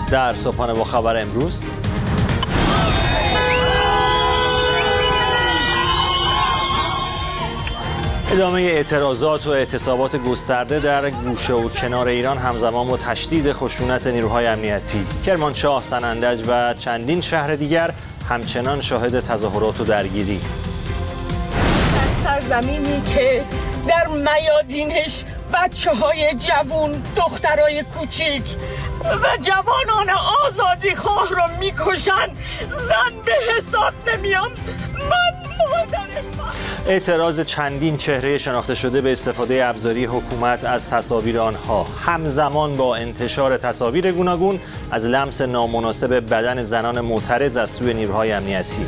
در صبحانه با خبر امروز ادامه اعتراضات و اعتصابات گسترده در گوشه و کنار ایران همزمان با تشدید خشونت نیروهای امنیتی. کرمانشاه، سنندج و چندین شهر دیگر همچنان شاهد تظاهرات و درگیری. سرزمینی که در میادینش بچه‌های جوان، دخترای کوچیک و جوانان آزادی خواه رو میکشن، زن به حساب نمیام. اعتراض چندین چهره شناخته شده به استفاده ابزاری حکومت از تصاویر آنها همزمان با انتشار تصاویر گوناگون از لمس نامناسب بدن زنان معترض از سوی نیروهای امنیتی.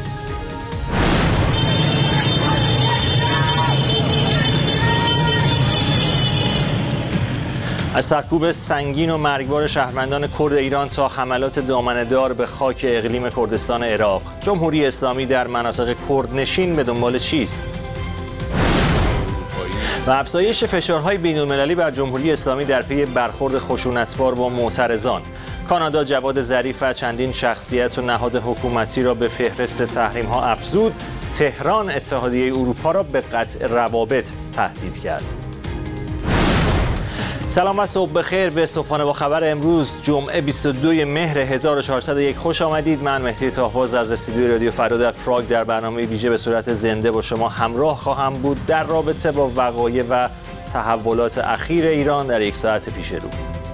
از سرکوب سنگین و مرگبار شهروندان کرد ایران تا حملات دامنه‌دار به خاک اقلیم کردستان عراق، جمهوری اسلامی در مناطق کردنشین به دنبال چیست؟ و افزایش فشارهای بین‌المللی بر جمهوری اسلامی در پی برخورد خشونتبار با معترضان. کانادا جواد ظریف و چندین شخصیت و نهاد حکومتی را به فهرست تحریم‌ها افزود. تهران اتحادیه اروپا را به قطع روابط تهدید کرد. سلام و صبح بخیر به صبحانه با خبر امروز جمعه 22 مهر 1401 خوش آمدید. من مهدی طاهباز از استودیوی رادیو فردا در پراگ در برنامه ویژه به صورت زنده با شما همراه خواهم بود در رابطه با وقایع و تحولات اخیر ایران در یک ساعت پیش رو.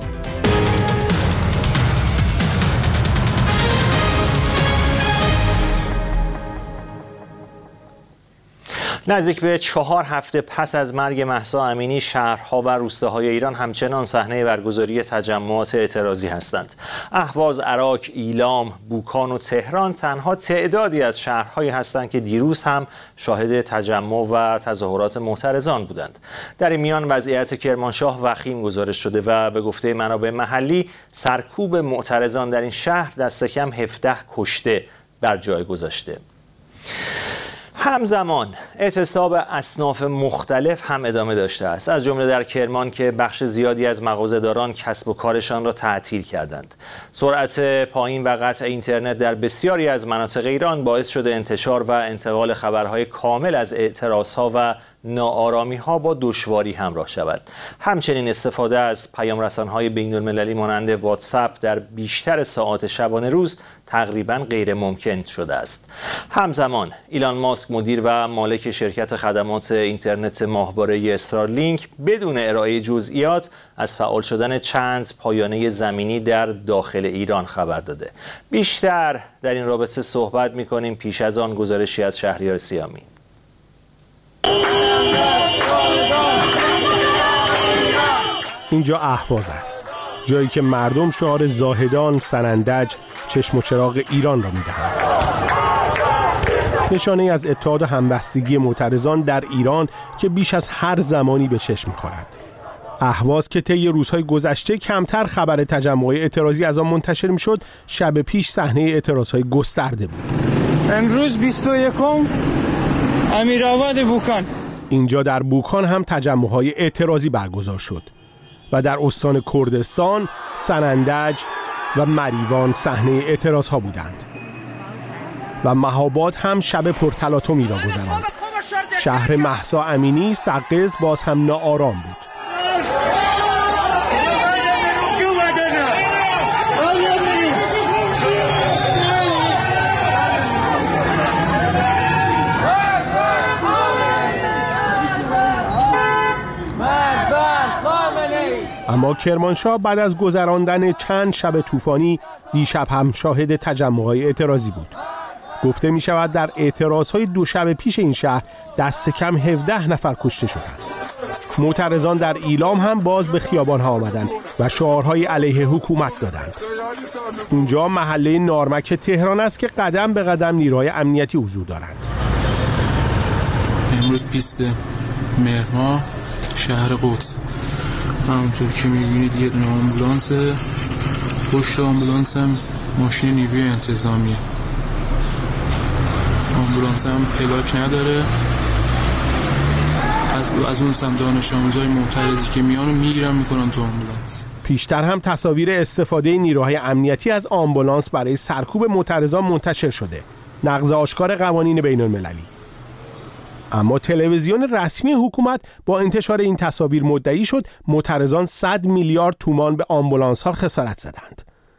نزدیک به 4 هفته پس از مرگ مهسا امینی، شهرها و روستاهای ایران همچنان صحنه برگزاری تجمعات اعتراضی هستند. اهواز، عراق، ایلام، بوکان و تهران تنها تعدادی از شهرهایی هستند که دیروز هم شاهد تجمع و تظاهرات معترضان بودند. در این میان وضعیت کرمانشاه وخیم گزارش شده و به گفته منابع محلی سرکوب معترضان در این شهر دست کم 17 کشته بر جای گذاشته. همزمان اعتصاب اصناف مختلف هم ادامه داشته است، از جمله در کرمان که بخش زیادی از مغازه‌داران کسب و کارشان را تعطیل کردند. سرعت پایین و قطع اینترنت در بسیاری از مناطق ایران باعث شده انتشار و انتقال خبرهای کامل از اعتراضها و ناآرامی‌ها با دشواری همراه شود. همچنین استفاده از پیام‌رسان‌های بین‌المللی مانند واتساپ در بیشتر ساعات شبانه روز تقریباً غیر ممکن شده است. همزمان ایلان ماسک، مدیر و مالک شرکت خدمات اینترنت ماهواره استارلینک، بدون ارائه جزئیات از فعال شدن چند پایانه زمینی در داخل ایران خبر داده. بیشتر در این رابطه صحبت می‌کنیم پیش از آن گزارشی از شهریار سیامی. اینجا اهواز است، جایی که مردم شعار زاهدان، سنندج، چشم و چراغ ایران را می‌دهند. نشانه از اتحاد و همبستگی معترضان در ایران که بیش از هر زمانی به چشم می‌خورد. اهواز که طی روزهای گذشته کمتر خبر تجمع اعتراضی از آن منتشر می‌شد، شب پیش صحنه اعتراضهای گسترده بود. امروز 21 امیرآباد بوکان. اینجا در بوکان هم تجمع‌های اعتراضی برگزار شد و در استان کردستان، سنندج و مریوان صحنه اعتراضها بودند و مهاباد هم شب پرتلاطمی را گذراند. شهر مهسا امینی، سقز باز هم ناآرام بود. اما کرمانشاه بعد از گذراندن چند شب طوفانی دیشب هم شاهد تجمع‌های اعتراضی بود. گفته می شود در اعتراضهای دو شب پیش این شهر دست کم 17 نفر کشته شدند. معترضان در ایلام هم باز به خیابان‌ها آمدند و شعارهای علیه حکومت دادند. اونجا محله نارمک تهران است که قدم به قدم نیروهای امنیتی حضور دارند. امروز 20 مهر ماه شهر قدس، همونطور که می‌بینید یه دونه آمبولانس، پشت آمبولانس هم ماشین نیروی انتظامیه. آمبولانس هم پلاک نداره. از اون سم دانش آموزای معترضی که میان رو میگیرن میکنن تو آمبولانس. پیشتر هم تصاویر استفاده نیروهای امنیتی از آمبولانس برای سرکوب معترضان منتشر شده، نقض آشکار قوانین بین المللی. اما تلویزیون رسمی حکومت با انتشار این تصاویر مدعی شد معترضان 100 میلیارد تومان به آمبولانس‌ها خسارت زدند.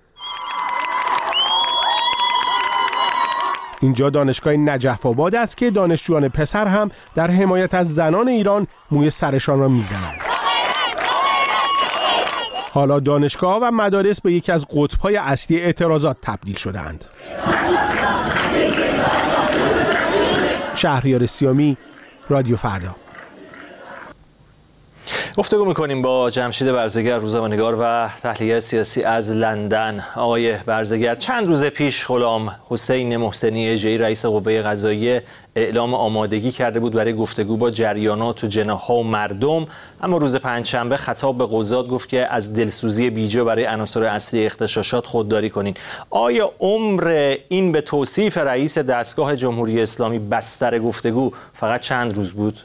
اینجا دانشگاه نجف آباد است که دانشجویان پسر هم در حمایت از زنان ایران موی سرشان را میزنند. حالا دانشگاه و مدارس به یکی از قطب‌های اصلی اعتراضات تبدیل شدند. شهریار سیامی، رادیو فردا. گفتگو می‌کنیم با جمشید برزگر، روزنامه‌نگار و تحلیلگر سیاسی از لندن. آقای برزگر، چند روز پیش غلام حسین محسنی اژه‌ای رئیس قوه قضاییه اعلام آمادگی کرده بود برای گفتگو با جریانات و جناح‌ها و مردم، اما روز پنجشنبه خطاب به قضات گفت که از دلسوزی بیجا برای عناصر اصلی اغتشاشات خودداری کنین. آیا عمر این به توصیف رئیس دستگاه جمهوری اسلامی بستر گفتگو فقط چند روز بود؟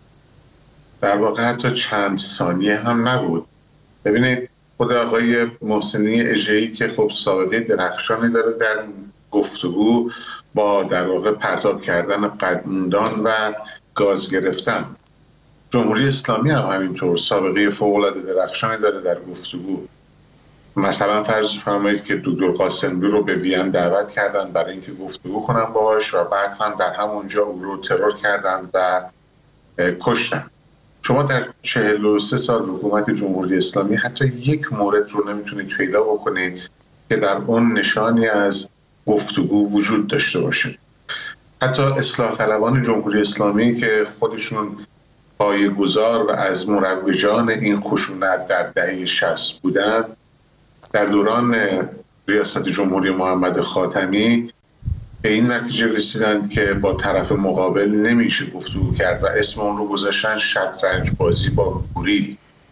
در واقع حتی چند ثانیه هم نبود. ببینید خود آقای محسنی اژه‌ای که خب سابقه درخشانی داره در گفتگو با در واقع پرتاب کردن قدمدان و گاز گرفتن. جمهوری اسلامی هم همینطور سابقه فوق‌العاده درخشانی داره در گفتگو. مثلا فرض فرمایید که دکتر قاسمی رو به وین دعوت کردن برای اینکه گفتگو کنن باهاش و بعد هم در همونجا او رو ترور کردن و کشتن. شما در 43 سال حکومت جمهوری اسلامی حتی یک مورد رو نمیتونید پیدا بکنید که در اون نشانی از گفتگو وجود داشته باشه. حتی اصلاح طلبان جمهوری اسلامی که خودشون پایه‌گذار و از مروجان این خشونت در دهه 60 بودند، در دوران ریاست جمهوری محمد خاتمی به این نتیجه رسیدند که با طرف مقابل نمیشه گفتگو کرد و اسم اون رو گذاشتن شطرنج بازی با گوریل.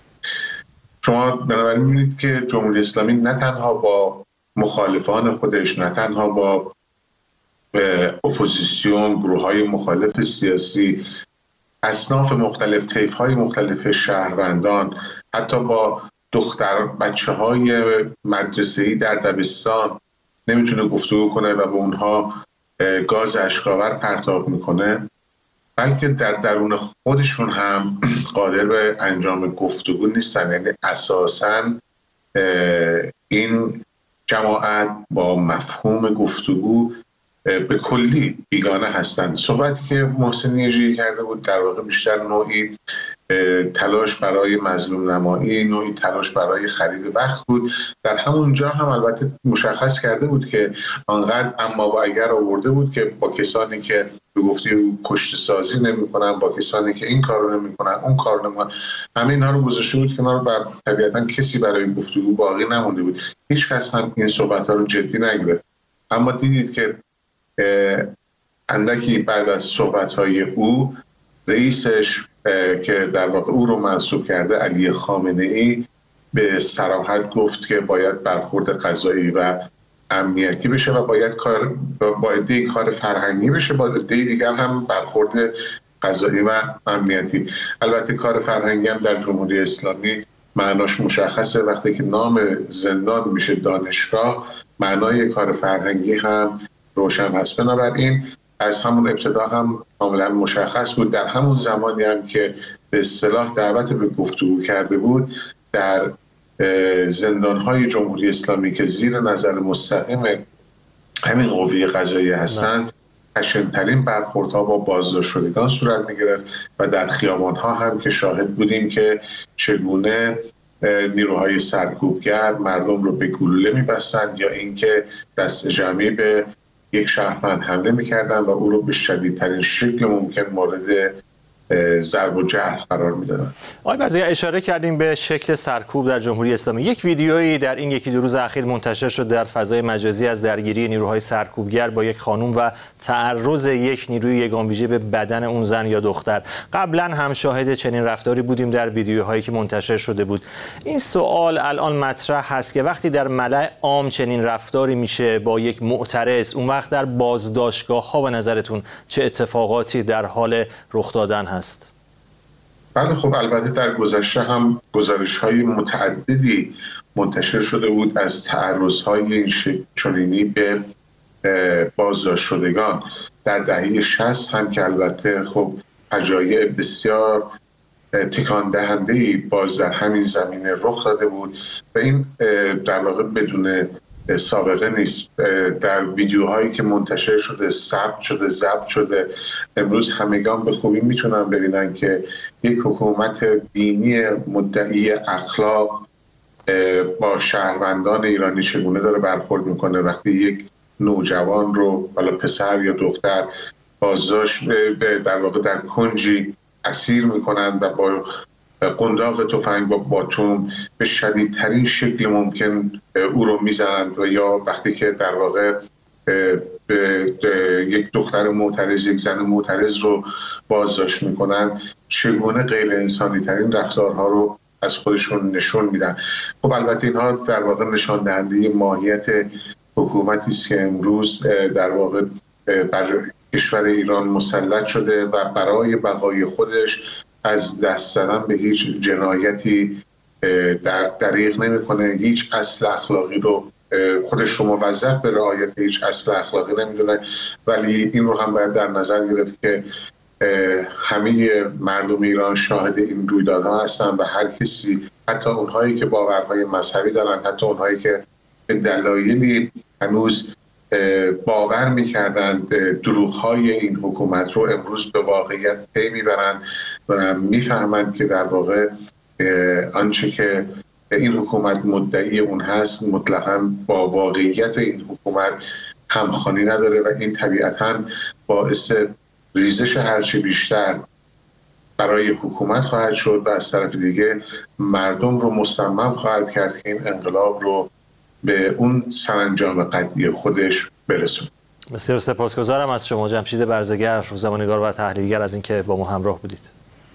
شما بنابراین می‌بینید که جمهوری اسلامی نه تنها با مخالفان خودش، نه تنها با اپوزیسیون، گروه‌های مخالف سیاسی، اصناف مختلف، طیف‌های مختلف شهروندان، حتی با بچه‌های مدرسه‌ای در دبستان نمیتونه گفتگو کنه و به اونها گاز اشک‌آور پرتاب میکنه، بلکه در درون خودشون هم قادر به انجام گفتگو نیستن. یعنی اساساً این جماعت با مفهوم گفتگو به کلی بیگانه هستند. صحبتی که محسنی اژه‌ای کرده بود در واقع بیشتر نوعی تلاش برای مظلوم نمایی، نوعی تلاش برای خرید وقت بود. در همونجا هم البته مشخص کرده بود که آنقدر اما و اگر آورده بود که با کسانی که به گفته او کشته سازی نمی‌کنن، با کسانی که این کارو نمی‌کنن، اون کارو نمی‌کنن، همه اینها رو گذاشته بود کنار و طبیعتاً کسی برای گفتگو باقی نمونده بود. هیچ کس هم این صحبت‌ها رو جدی نگرفت. اما دیدید که اندکی بعد از صحبت‌های او، رئیسش که در واقع او رو منصوب کرده، علی خامنه‌ای، به صراحت گفت که باید برخورد قضایی و امنیتی بشه و باید کار فرهنگی بشه، با عده دیگر هم برخورد قضایی و امنیتی. البته کار فرهنگی هم در جمهوری اسلامی معناش مشخصه. وقتی که نام زندان میشه دانشگاه، معنای کار فرهنگی هم روشن هست. بنابراین از همون ابتدا هم کاملا مشخص بود. در همون زمانی هم که به اصطلاح دعوت به گفتگو کرده بود، در زندان‌های جمهوری اسلامی که زیر نظر مستقیم همین قوه قضاییه هستند، خشن‌ترین برخوردها با بازداشت شدگان صورت می‌گرفت و در خیابان‌ها هم که شاهد بودیم که چگونه نیروهای سرکوبگر مردم رو به گلوله می‌بستند یا اینکه دست جمعی به یک شهروند حمله می‌کردند و او رو به شدیدترین شکل ممکن مورد ضرب و جرح قرار میدادن. آقای برزگر، اشاره کردیم به شکل سرکوب در جمهوری اسلامی. یک ویدیویی در این یکی دو روز اخیر منتشر شد در فضای مجازی از درگیری نیروهای سرکوبگر با یک خانم و تعرض یک نیروی یگان ویژه به بدن اون زن یا دختر. قبلا هم شاهد چنین رفتاری بودیم در ویدیوهایی که منتشر شده بود. این سوال الان مطرح هست که وقتی در ملأ عام چنین رفتاری میشه با یک معترض، اون وقت در بازداشتگاه‌ها به نظرتون چه اتفاقاتی در حال رخ دادن هست؟ بله خب البته در گذشته هم گزارش‌های متعددی منتشر شده بود از تعرض‌های این چنینی به بازداشت شدگان در دهه 60 هم که البته خب فجایع بسیار تکان دهنده‌ای باز در همین زمینه رخ داده بود و این در واقع بدون سابقه نیست. در ویدیوهایی که منتشر شده، ضبط شده، امروز همگان به خوبی میتونن ببینن که یک حکومت دینی مدعی اخلاق با شهروندان ایرانی چگونه داره برخورد میکنه وقتی یک نوجوان رو، حالا پسر یا دختر، بازداشت در واقع در کنجی اسیر میکنند و با قنداق تفنگ با باتوم به شدیدترین شکل ممکن او رو میزنند و یا وقتی که در واقع یک دختر معترض، یک زن معترض رو بازداشت میکنند چگونه غیر انسانی ترین رفتارها رو از خودشون نشون میدن. خب البته اینها در واقع نشان دهنده ماهیت حکومتی است که امروز در واقع بر کشور ایران مسلط شده و برای بقای خودش از دست زدن به هیچ جنایتی دریغ نمیکنه، هیچ اصل اخلاقی رو خودش رو موظف به رعایت هیچ اصل اخلاقی نمیدونه. ولی این رو هم باید در نظر گرفت که همه مردم ایران شاهد این رویدادها هستن و هر کسی، حتی اونهایی که باورهای مذهبی دارن، حتی اونهایی که به دلایلی هنوز باور میکردند دروغ‌های این حکومت رو، امروز به واقعیت پی میبرند و میفهمند که در واقع آنچه که این حکومت مدعی اون هست مطلقاً با واقعیت این حکومت همخوانی نداره و این طبیعتاً باعث ریزش هرچی بیشتر برای حکومت خواهد شد و از طرف دیگه مردم رو مصمم خواهد کرد که این انقلاب رو به اون سرانجام قطعی خودش برسونه. بسیار سپاسگزارم از شما جمشید برزگر، روزنامه‌نگار و تحلیلگر، از اینکه با ما همراه بودید.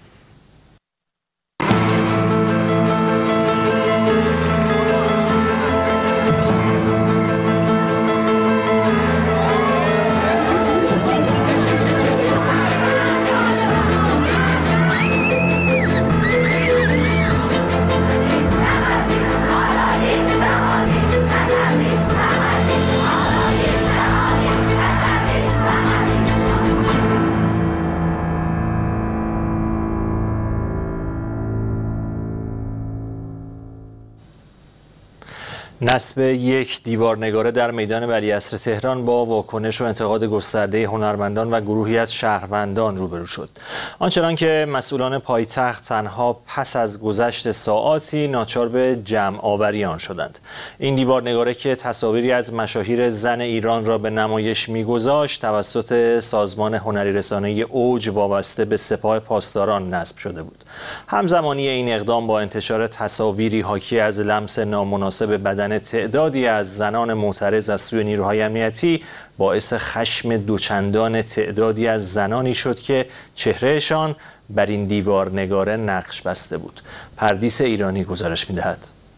نصب یک دیوارنگاره در میدان ولیعصر تهران با واکنش و انتقاد گسترده هنرمندان و گروهی از شهروندان روبرو شد. آنچنان که مسئولان پایتخت تنها پس از گذشت ساعاتی ناچار به جمع آوری آن شدند. این دیوارنگاره که تصاویری از مشاهیر زن ایران را به نمایش می‌گذاشت توسط سازمان هنری رسانه‌ای اوج وابسته به سپاه پاسداران نصب شده بود. همزمانی این اقدام با انتشار تصاویری حاکی از لمس نامناسب بدن تعدادی از زنان معترض از سوی نیروهای امنیتی باعث خشم دوچندان تعدادی از زنانی شد که چهرهشان بر این دیوارنگاره نقش بسته بود. پردیس ایرانی گزارش می‌دهد.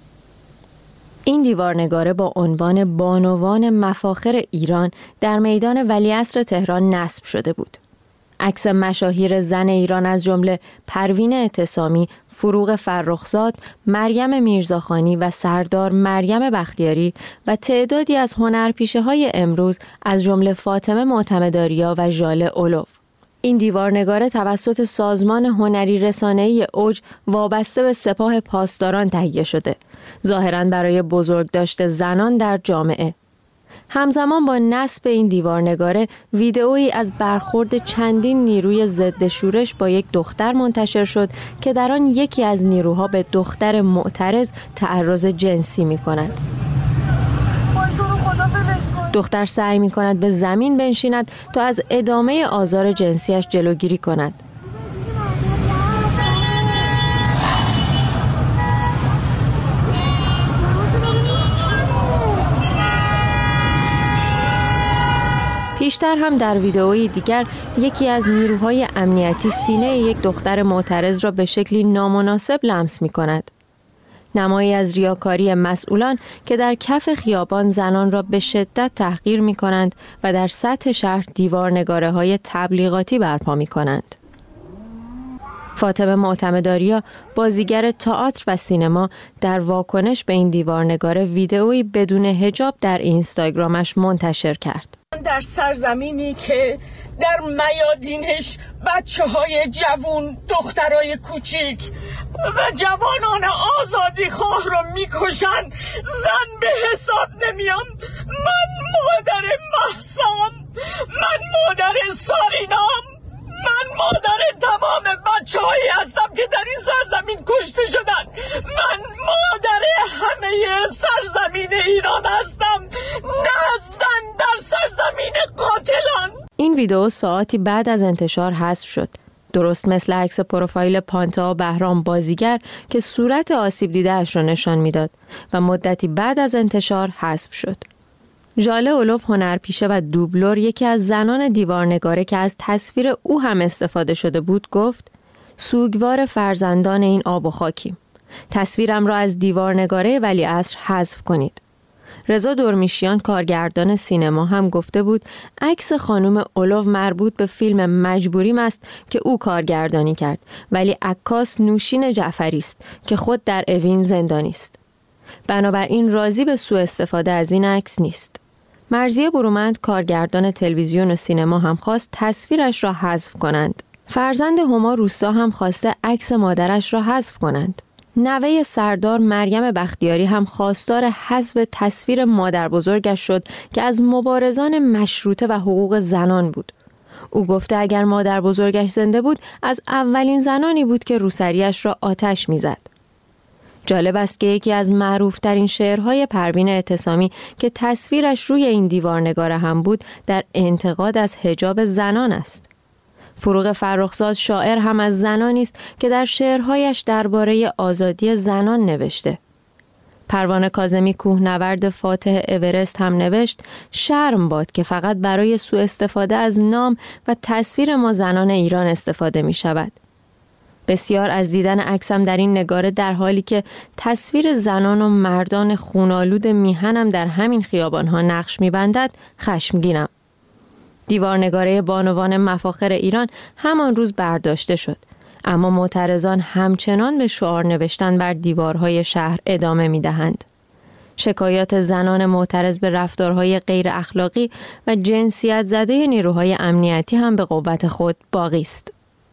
این دیوارنگاره با عنوان بانوان مفاخر ایران در میدان ولیعصر تهران نصب شده بود. عکس مشاهیر زن ایران از جمله پروین اعتصامی، فروغ فرخزاد، مریم میرزاخانی و سردار مریم بختیاری و تعدادی از هنرپیشه‌های امروز از جمله فاطمه معتمدآریا و ژاله اولوف. این دیوارنگاره توسط سازمان هنری رسانه‌ای اوج وابسته به سپاه پاسداران تهیه شده، ظاهراً برای بزرگداشت زنان در جامعه. همزمان با نصب این دیوارنگاره ویدئویی از برخورد چندین نیروی ضد شورش با یک دختر منتشر شد که در آن یکی از نیروها به دختر معترض تعرض جنسی می‌کند. دختر سعی می‌کند به زمین بنشیند تا از ادامه آزار جنسیش جلوگیری کند. پیشتر هم در ویدئویی دیگر یکی از نیروهای امنیتی سینه یک دختر معترض را به شکلی نامناسب لمس می کند. نمایی از ریاکاری مسئولان که در کف خیابان زنان را به شدت تحقیر می کنند و در سطح شهر دیوارنگاره‌های تبلیغاتی برپا می کنند. فاطمه معتمدآریا، بازیگر تئاتر و سینما، در واکنش به این دیوارنگار ویدئویی بدون حجاب در اینستاگرامش منتشر کرد. در سرزمینی که در میادینش بچه‌های جوون، دخترای کوچیک و جوانان آزادی خواه رو میکشن، زن به حساب نمیام. من مادر مهسام، من مادر سارینام، من مادر تمام بچه‌هایی هستم که در این سرزمین کشته شدن. من مادر همه سرزمین ایران هستم، نه زن در سرزمین قاتلان. این ویدئو ساعتی بعد از انتشار حذف شد. درست مثل عکس پروفایل پانتا بهرام بازیگر که صورت آسیب دیده‌اش را نشان میداد و مدتی بعد از انتشار حذف شد. ژاله اولوف، هنرپیشه و دوبلور، یکی از زنان دیوارنگاره که از تصویر او هم استفاده شده بود، گفت: سوگوار فرزندان این آب و خاکیم. تصویرم را از دیوارنگاره ولیعصر حذف کنید. رضا درمیشیان، کارگردان سینما، هم گفته بود عکس خانم اولوف مربوط به فیلم مجبوریم است که او کارگردانی کرد، ولی عکاس نوشین جعفری است که خود در اوین زندانی است. بنابراین راضی به سوء استفاده از این عکس نیست. مرضیه برومند، کارگردان تلویزیون و سینما، هم خواست تصویرش را حذف کنند. فرزند هما روستا هم خواسته عکس مادرش را حذف کنند. نوه سردار مریم بختیاری هم خواستار حذف تصویر مادر بزرگش شد که از مبارزان مشروطه و حقوق زنان بود. او گفته اگر مادر بزرگش زنده بود از اولین زنانی بود که روسریش را آتش می‌زد. جالب است که یکی از معروفترین شعرهای پروین اعتصامی که تصویرش روی این دیوارنگاره هم بود در انتقاد از حجاب زنان است. فروغ فرخزاد، شاعر، هم از زنانی است که در شعرهایش درباره آزادی زنان نوشته. پروانه کاظمی، کوهنورد فاتح اورست، هم نوشت شرم باد که فقط برای سوء استفاده از نام و تصویر ما زنان ایران استفاده می شود. بسیار از دیدن عکسم در این نگاره در حالی که تصویر زنان و مردان خونالود میهنم در همین خیابانها نقش می‌بندد خشمگینم. دیوارنگاره بانوان مفاخر ایران همان روز برداشته شد، اما معترضان همچنان به شعار نوشتن بر دیوارهای شهر ادامه می‌دهند. شکایات زنان معترض به رفتارهای غیر اخلاقی و جنسیت زده نیروهای امنیتی هم به قوت خود باقی است.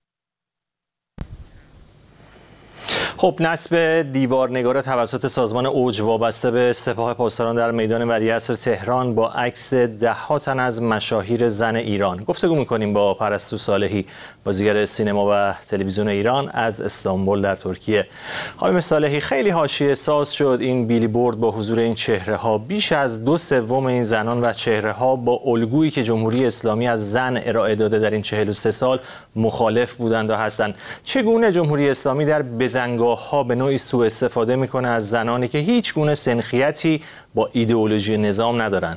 خب، نصب دیوارنگاره توسط سازمان اوج وابسته به سپاه پاسداران در میدان ولیعصر تهران با عکس ده‌ها تن از مشاهیر زن ایران. گفتگو می‌کنیم با پرستو صالحی، بازیگر سینما و تلویزیون ایران، از استانبول در ترکیه. خانم صالحی، خیلی حاشیه ساز شد این بیلیبورد با حضور این چهره‌ها. بیش از 2/3 این زنان و چهره‌ها با الگویی که جمهوری اسلامی از زن ارائه داده در این 43 سال مخالف بودند و هستند. چگونه جمهوری اسلامی در بزنگاه ها به نوعی سوء استفاده میکنه از زنانی که هیچ گونه سنخیتی با ایدئولوژی نظام ندارن؟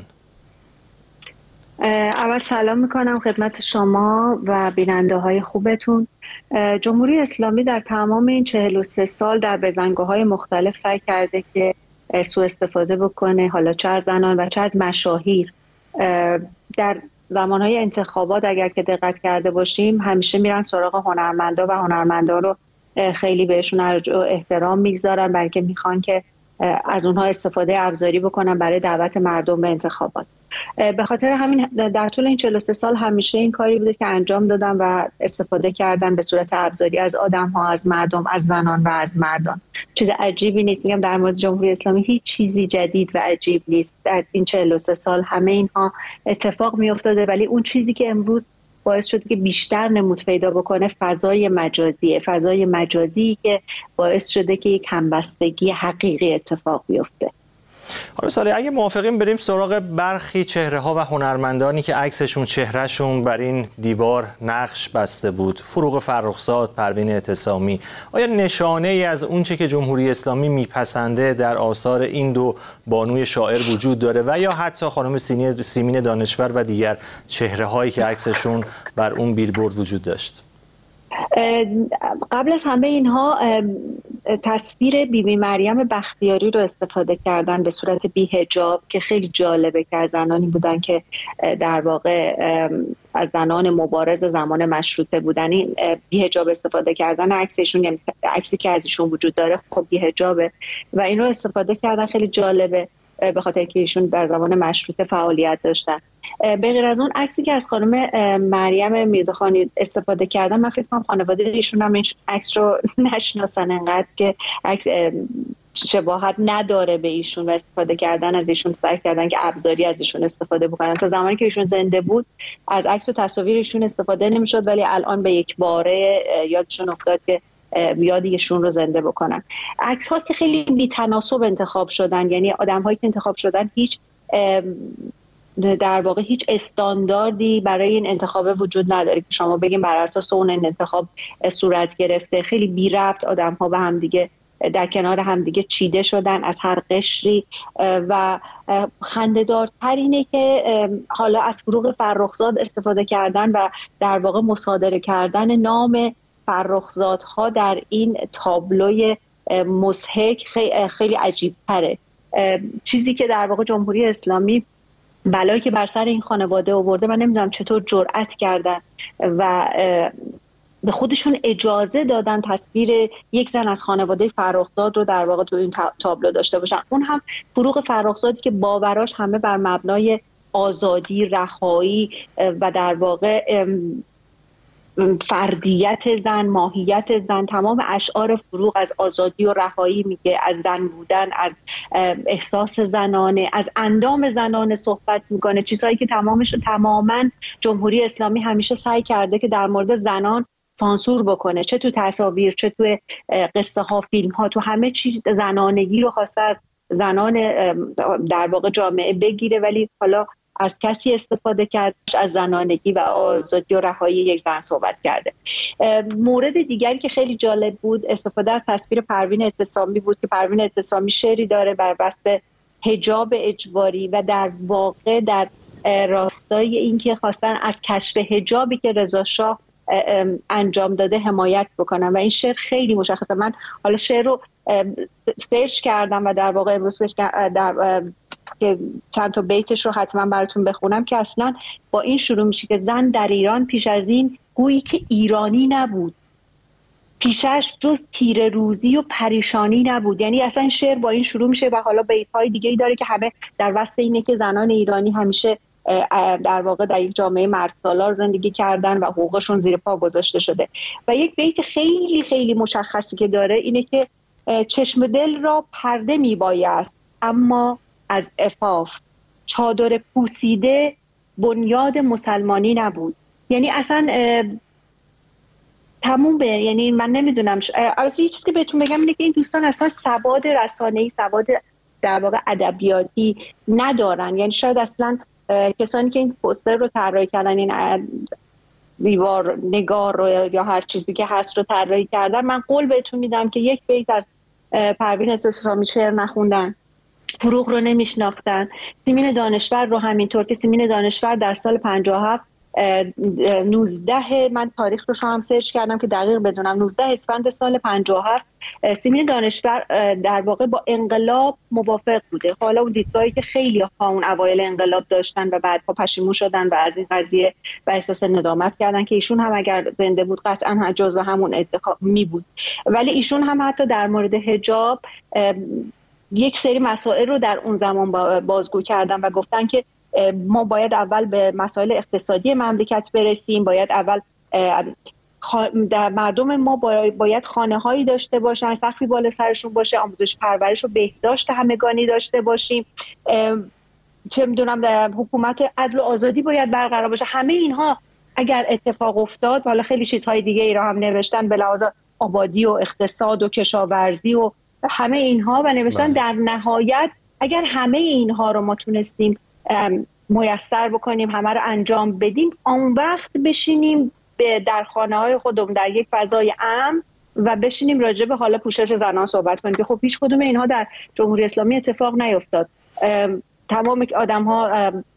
اول سلام میکنم خدمت شما و بیننده های خوبتون. جمهوری اسلامی در تمام این 43 سال در بزنگاه های مختلف سعی کرده که سوء استفاده بکنه، حالا چه از زنان و چه از مشاهیر. در زمانهای انتخابات اگر که دقت کرده باشیم همیشه میرن سراغ هنرمندا و هنرمندا رو خیلی بهشون احترام میگذارن، بلکه میخوان که از اونها استفاده ابزاری بکنن برای دعوت مردم به انتخابات. به خاطر همین در طول این 43 سال همیشه این کاری بوده که انجام دادن و استفاده کردن به صورت ابزاری از آدم‌ها، از مردم، از زنان و از مردان. چیز عجیبی نیست. میگم در مورد جمهوری اسلامی هیچ چیزی جدید و عجیب نیست. در این 43 سال همه اینها اتفاق میافتاده، ولی اون چیزی که امروز باعث شد که بیشتر نمود پیدا بکنه فضای مجازی که باعث شده که یک همبستگی حقیقی اتفاق بیفته. خانم صالحی، اگه موافقین بریم سراغ برخی چهره‌ها و هنرمندانی که عکسشون، چهرهشون بر این دیوار نقش بسته بود. فروغ فرخزاد، پروین اعتصامی. آیا نشانه ای از اونچه که جمهوری اسلامی میپسنده در آثار این دو بانوی شاعر وجود داره و یا حتی خانم سیمین دانشور و دیگر چهره‌هایی که عکسشون بر اون بیلبورد وجود داشت؟ قبل از همه اینها تصویر بیبی مریم بختیاری رو استفاده کردن به صورت بی‌حجاب که خیلی جالبه که از زنانی بودن که در واقع از زنان مبارز زمان مشروطه بودن. این بی‌حجاب استفاده کردن عکسشون، یعنی عکسی که از ایشون وجود داره خب بی‌حجابه و این رو استفاده کردن. خیلی جالبه به خاطر که ایشون در زمان مشروطه فعالیت داشتن. به غیر از اون عکسی که از خانم مریم میرزاخانی استفاده کردن، من فکر کنم خانواده ایشون هم این عکس رو نشناسن انقدر که عکس شباهت نداره به ایشون و استفاده کردن از ایشون سعی کردن که ابزاری از ایشون استفاده بکنن. تا زمانی که ایشون زنده بود از عکس و تصاویر ایشون استفاده نمیشد، ولی الان به یک باره یادشون افتاد که یاد ایشون رو زنده بکنن. عکس ها که خیلی بی‌تناسب انتخاب شدن، یعنی آدم هایی که انتخاب شدن هیچ در واقع هیچ استانداردی برای این انتخاب وجود نداره که شما بگیم بر اساس اون انتخاب صورت گرفته. خیلی بی ربط آدم ها به هم دیگه در کنار هم دیگه چیده شدن از هر قشری و خنده‌دارتر اینه که حالا از فروغ فرخزاد استفاده کردن و در واقع مصادره کردن نام فرخزادها در این تابلوی مضحک خیلی عجیب تره. چیزی که در واقع جمهوری اسلامی بلایی که بر سر این خانواده آورده، من نمیدونم چطور جرأت کردن و به خودشون اجازه دادن تصویر یک زن از خانواده فرخزاد رو در واقع تو این تابلو داشته باشن. اون هم فروغ فرخزادی که باوراش همه بر مبنای آزادی، رهایی و در واقع فردیت زن، ماهیت زن، تمام اشعار فروغ از آزادی و رهایی میگه، از زن بودن، از احساس زنانه، از اندام زنانه صحبت میکنه، چیزهایی که تماما جمهوری اسلامی همیشه سعی کرده که در مورد زنان سانسور بکنه، چه تو تصاویر، چه تو قصه ها، فیلم ها، تو همه چیز زنانگی رو خواسته از زنان در واقع جامعه بگیره، ولی حالا از کسی استفاده کرد از زنانگی و آزادی و رهایی یک زن صحبت کرده. مورد دیگری که خیلی جالب بود استفاده از تصویر پروین اعتصامی بود که پروین اعتصامی شعری داره بر بست حجاب اجباری و در واقع در راستای این که خواستن از کشف حجابی که رضا شاه انجام داده حمایت بکنن و این شعر خیلی مشخصه. من حالا شعر رو سرچ کردم و در واقع امروز که چند تا بیتش رو حتما براتون بخونم که اصلا با این شروع میشه که زن در ایران پیش از این گویی که ایرانی نبود، پیشش جز تیره روزی و پریشانی نبود. یعنی اصلا شعر با این شروع میشه و حالا بیت‌های دیگه‌ای داره که همه در وصف اینه که زنان ایرانی همیشه در واقع در یک جامعه مردسالار زندگی کردن و حقوقشون زیر پا گذاشته شده. و یک بیت خیلی خیلی مشخصی که داره اینه که چشم دل را پرده میبایست اما از عفاف، چادر پوسیده بنیاد مسلمانی نبود. یعنی اصلا تموم به، یعنی من نمیدونم البته یه چیزی که بهتون بگم اینه که این دوستان اصلا سواد رسانه‌ای، سواد در واقع ادبیاتی ندارن. یعنی شاید اصلا کسانی که این پوستر رو طراحی کردن، این دیوار نگار رو یا هر چیزی که هست رو طراحی کردن، من قول بهتون میدم که یک بیت از پروین اعتصامی شعر نخوندن، فروغ رو نمیشناختن، سیمین دانشور رو همینطور که سیمین دانشور در سال 57 19 من تاریخ رو هم سرچ کردم که دقیق بدونم 19 اسفند سال 57 سیمین دانشور در واقع با انقلاب موافق بوده. حالا اون دیدگاهی که خیلی ها اون اوایل انقلاب داشتن و بعدها پشیمون شدن و از این قضیه و احساس ندامت کردن که ایشون هم اگر زنده بود قطعا جزو همون انتخاب می بود، ولی ایشون هم حتی در مورد حجاب یک سری مسائل رو در اون زمان بازگو کردن و گفتن که ما باید اول به مسائل اقتصادی مملکت برسیم، باید اول در مردم ما باید خانه هایی داشته باشن، سقفی بالا سرشون باشه، آموزش پرورش و بهداشت همگانی داشته باشیم، چه میدونم حکومت عدل و آزادی باید برقرار باشه. همه اینها اگر اتفاق افتاد، حالا خیلی چیزهای دیگه ای رو هم نوشتن به لحاظ آبادی و اقتصاد و کشاورزی و همه اینها و نوشتن در نهایت اگر همه اینها رو ما تونستیم میسر بکنیم، همه رو انجام بدیم، اون وقت بشینیم در خانه‌های خودمون در یک فضای امن و بشینیم راجع به حالا پوشش زنان صحبت کنیم که خب هیچ کدوم اینها در جمهوری اسلامی اتفاق نیفتاد. تمام آدم‌ها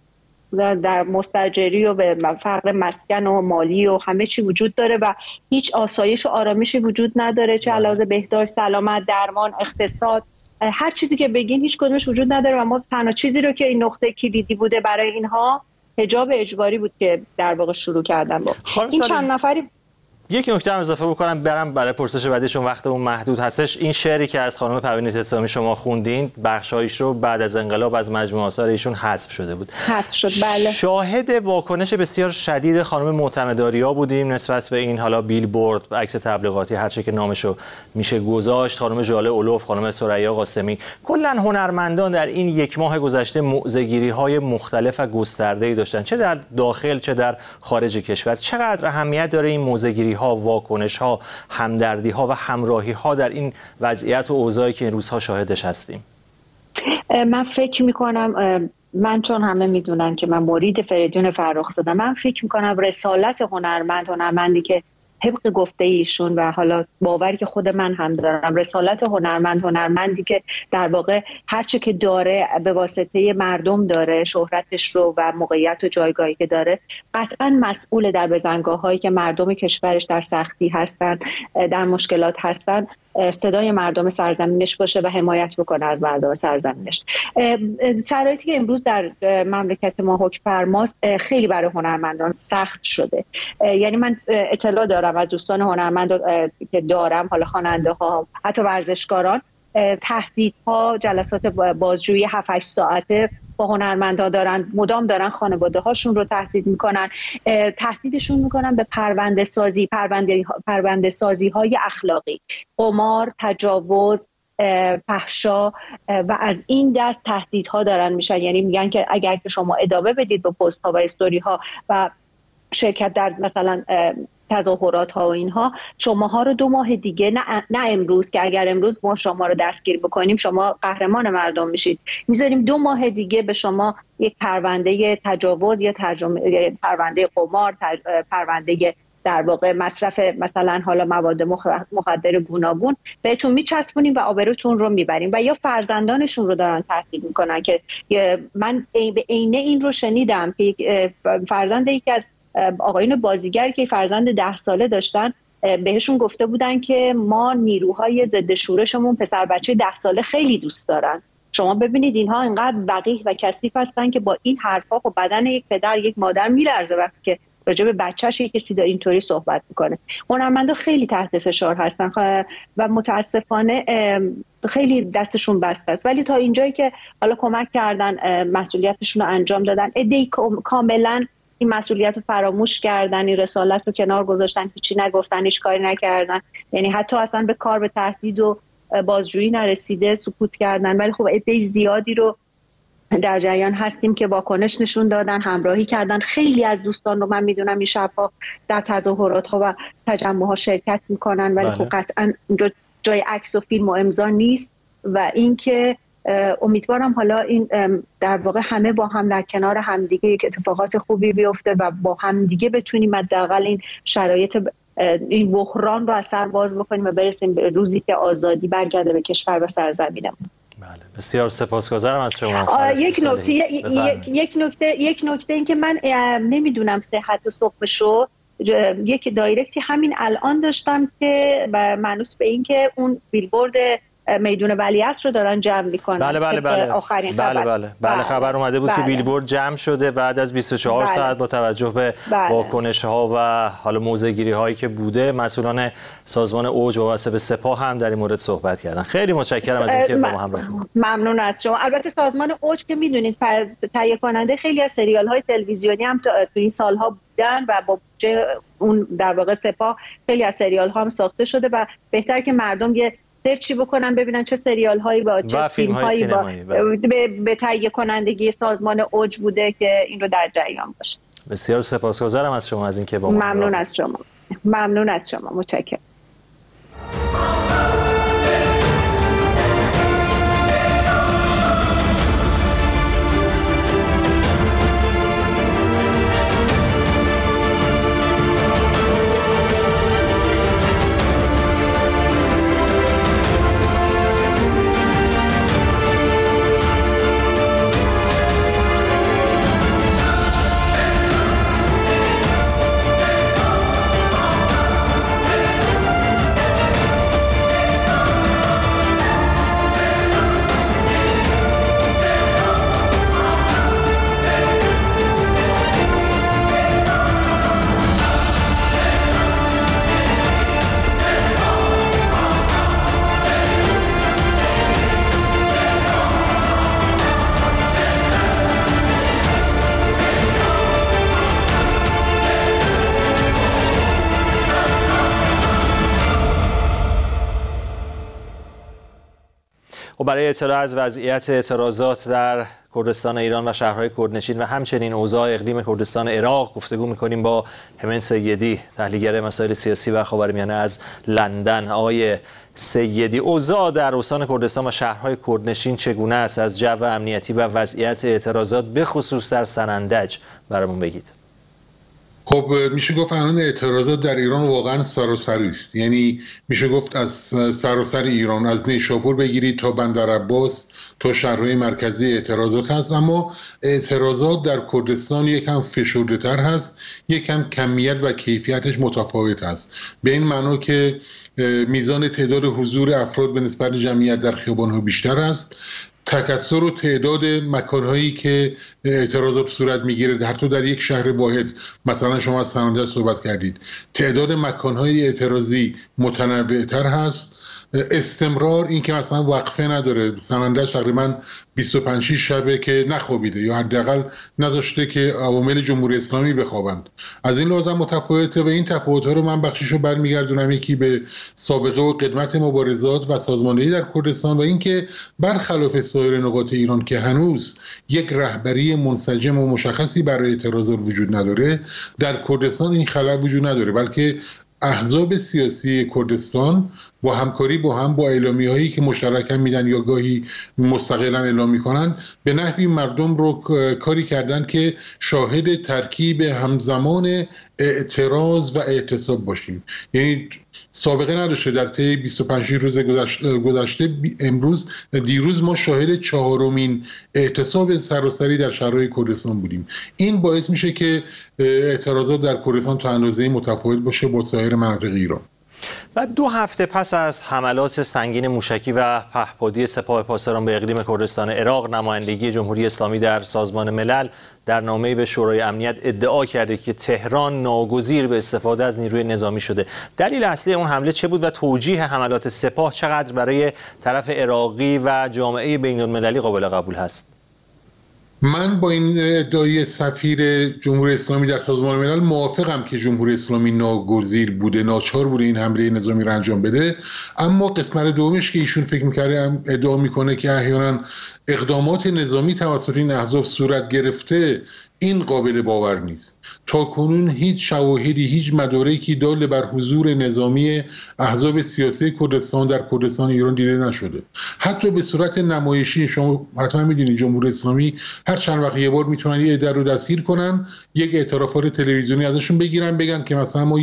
در مستاجری و به فقر مسکن و مالی و همه چی وجود داره و هیچ آسایش و آرامشی وجود نداره، چه علاوه بهداشت، سلامت، درمان، اقتصاد، هر چیزی که بگین هیچ کدومش وجود نداره. و ما تنها چیزی رو که این نقطه کلیدی بوده برای اینها حجاب اجباری بود که در واقع شروع کردن با این چند نفری. یک نکته هم اضافه بکنم برم برای پرسش بعدی، چون وقتمون محدود هستش. این شعری که از خانم پروین اعتصامی شما خوندین بخشایش رو بعد از انقلاب از مجموعه آثار ایشون حذف شده بود. حذف شد، بله. شاهد واکنش بسیار شدید خانم معتمداریا بودیم نسبت به این، حالا بیلبورد، عکس تبلیغاتی، هر چه که نامشو میشه گذاشت، خانم ژاله اولوف، خانم ثریا قاسمی، کلا هنرمندان در این یک ماه گذشته موضع‌گیری‌های مختلف و گسترده‌ای داشتن، چه در داخل چه در خارج کشور. چقدر اهمیت داره این موضع‌گیری ها، واکنش ها، همدردی ها و همراهی ها در این وضعیت و اوضاعی که این روزها شاهدش هستیم؟ من فکر میکنم، من چون همه میدونن که من مرید فریدون فرخزادم، من فکر میکنم رسالت هنرمندی که طبق گفته ایشون و حالا باوری که خود من هم دارم، رسالت هنرمندی که در واقع هرچه که داره به واسطه مردم داره، شهرتش رو و موقعیت و جایگاهی که داره، قطعا مسئول در بزنگاه‌هایی که مردم کشورش در سختی هستن، در مشکلات هستن، صدای مردم سرزمینش باشه و حمایت بکنه از مردم سرزمینش. شرایطی که امروز در مملکت ما حکم فرماست خیلی برای هنرمندان سخت شده. یعنی من اطلاع دارم از دوستان هنرمند که دارم، حالا خواننده ها، حتی ورزشکاران، تهدیدها، جلسات بازجویی 7-8 ساعته با هنرمندها دارن، مدام دارن خانواده هاشون رو تهدید میکنن، تهدیدشون میکنن به پرونده سازی های اخلاقی، قمار، تجاوز، فحشا و از این دست تهدیدها دارن میشن. یعنی میگن که اگر که شما ادامه بدید به پست ها و استوری ها و شرکت در مثلا تظاهرات ها و اینها، شماها رو 2 ماه دیگه، نه امروز که اگر امروز ما شما رو دستگیر بکنیم شما قهرمان مردم میشید، میذاریم 2 ماه دیگه به شما یک پرونده تجاوز یا پرونده قمار، پرونده در واقع مصرف مثلا حالا مواد مخدر گوناگون بهتون میچسبونیم و آبروتون رو میبریم. و یا فرزندانشون رو دارن تهدید میکنن که من به عینه این رو شنیدم که یک فرزند یکی از آقایون بازیگر که فرزند 10 ساله داشتن، بهشون گفته بودن که ما نیروهای ضد شورشمون پسر بچه 10 ساله خیلی دوست دارن. شما ببینید اینها اینقدر وقیح و کثیف هستن که با این حرفا خب بدن یک پدر، یک مادر میلرزه وقتی که راجع به بچه‌ش یک کسی داره اینطوری صحبت میکنه. هنرمندا خیلی تحت فشار هستن و متاسفانه خیلی دستشون بسته است، ولی تا اینجایی که حالا کمک کردن، مسئولیتشون رو انجام دادن، عده‌ای کاملا این مسئولیت رو فراموش کردن، این رسالت رو کنار گذاشتن، هیچی نگفتن، هیچ کاری نکردن، یعنی حتی اصلا به کار به تهدید و بازجویی نرسیده، سکوت کردن. ولی خب عده زیادی رو در جریان هستیم که واکنش نشون دادن، همراهی کردن. خیلی از دوستان رو من میدونم این شب‌ها در تظاهرات ها و تجمع ها شرکت میکنن، ولی خب قطعا جای عکس و فیلم و امضا نیست. و اینکه امیدوارم حالا این در واقع همه با هم در کنار همدیگه یک اتفاقات خوبی بیفته و با همدیگه بتونیم حداقل این شرایط، این بحران رو از سر باز بکنیم و برسیم به روزی که آزادی برگرده به کشور و سرزمینمون. بله، بسیار سپاسگزارم از شما. یک نکته این که من نمیدونم صحت و سقمشو، یک دایرکتی همین الان داشتم که مانوس به این که اون بیلبورد میدون ولیعصر رو دارن جمع میکنن. بله. آخرین خبر. بله خبر اومده بود که بیلبورد جمع شده بعد از 24 ساعت با توجه به واکنش ها و حالا موضع‌گیری هایی که بوده. مسئولان سازمان اوج وابسته به سپاه هم در این مورد صحبت کردن. خیلی متشکرم از اینکه با ما همراه بودید. ممنون از شما. البته سازمان اوج که میدونید تهیه کننده خیلی از سریال های تلویزیونی هم تو این سالها بودن و با اون در واقع سپاه خیلی از سریال ها هم ساخته شده و بهتر که مردم یه سرچی بکنن ببینن چه سریال هایی با چه فیلم هایی به تهیه کنندگی سازمان اوج بوده که این رو در جریان باشه. بسیار سپاسگزارم از شما از اینکه با ما ممنون از شما. متشکرم. و برای اطلاع از وضعیت اعتراضات در کردستان ایران و شهرهای کردنشین و همچنین اوضاع اقلیم کردستان عراق گفتگو می‌کنیم با همین سیدی، تحلیلگر مسائل سیاسی و خاورمیانه از لندن. آقای سیدی، اوضاع در استان کردستان و شهرهای کردنشین چگونه است؟ از جو امنیتی و وضعیت اعتراضات به خصوص در سنندج برامون بگید. خب میشه گفت الان اعتراضات در ایران واقعا سراسری است. یعنی میشه گفت از سراسر ایران، از نیشابور بگیرید تا بندرعباس تا شهرهای مرکزی اعتراضات هست. اما اعتراضات در کردستان یکم فشرده تر هست، یکم کمیت و کیفیتش متفاوت هست، به این معنا که میزان تعداد حضور افراد به نسبت جمعیت در خیابان‌ها بیشتر است. تکثر و تعداد مکانهایی که اعتراضات صورت میگیره، حتی در یک شهر واحد، مثلا شما از سنندج صحبت کردید، تعداد مکانهای اعتراضی متنوع‌تر هست. استمرار، این که مثلا وقفه نداره. سنندج تقریبا 25 شبه که نخوابیده یا حداقل نذاشته که عوامل جمهوری اسلامی بخوابند. از این لحاظ متفاوته و این تفاوت‌ها رو من بخشیشو برمیگردونم یکی به سابقه و قدمت مبارزات و سازماندهی در کردستان و اینکه برخلاف سایر نقاط ایران که هنوز یک رهبری منسجم و مشخصی برای اعتراضات وجود نداره، در کردستان این خلأ وجود نداره، بلکه احزاب سیاسی کردستان با همکاری با اعلامیه‌هایی که مشترکاً میدن یا گاهی مستقلاً اعلام میکنن، به نحوی مردم رو کاری کردن که شاهد ترکیب همزمان اعتراض و اعتصاب باشیم. یعنی سابقه نداشته در طی 25 روز گذشته. دیروز ما شاهد 4مین اعتصاب سراسری در شهرهای کردستان بودیم. این باعث میشه که اعتراضات در کردستان تا اندازه‌ای متفاوت باشه با سایر مناطق ایران. و 2 هفته پس از حملات سنگین موشکی و پهپادی سپاه پاسداران به اقلیم کردستان عراق، نمایندگی جمهوری اسلامی در سازمان ملل در نامه‌ای به شورای امنیت ادعا کرده که تهران ناگزیر به استفاده از نیروی نظامی شده. دلیل اصلی اون حمله چه بود و توجیه حملات سپاه چقدر برای طرف عراقی و جامعه بین‌المللی قابل قبول هست؟ من با این ادعای سفیر جمهوری اسلامی در سازمان ملل موافقم که جمهوری اسلامی ناگزیر بوده، ناچار بوده این حمله نظامی را انجام بده. اما قسمت دومش که ایشون فکر می‌کرده ادعا میکنه که احیانا اقدامات نظامی توسط این احزاب صورت گرفته، این قابل باور نیست. تا کنون هیچ شواهدی، هیچ مدارکی دال بر حضور نظامی احزاب سیاسی کردستان در کردستان ایران دیده نشده. حتی به صورت نمایشی، شما حتما میدونید جمهوری اسلامی هر چند وقت یه بار میتونن یه عده رو دستگیر کنن، یک اعترافات تلویزیونی ازشون بگیرن، بگن که مثلا ما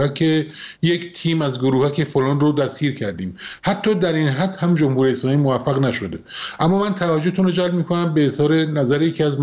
یک تیم از گروهک فلان رو دستگیر کردیم. حتی در این حد هم جمهوری اسلامی موفق نشده. اما من توجهتون رو جلب میکنم به اظهار نظر یکی از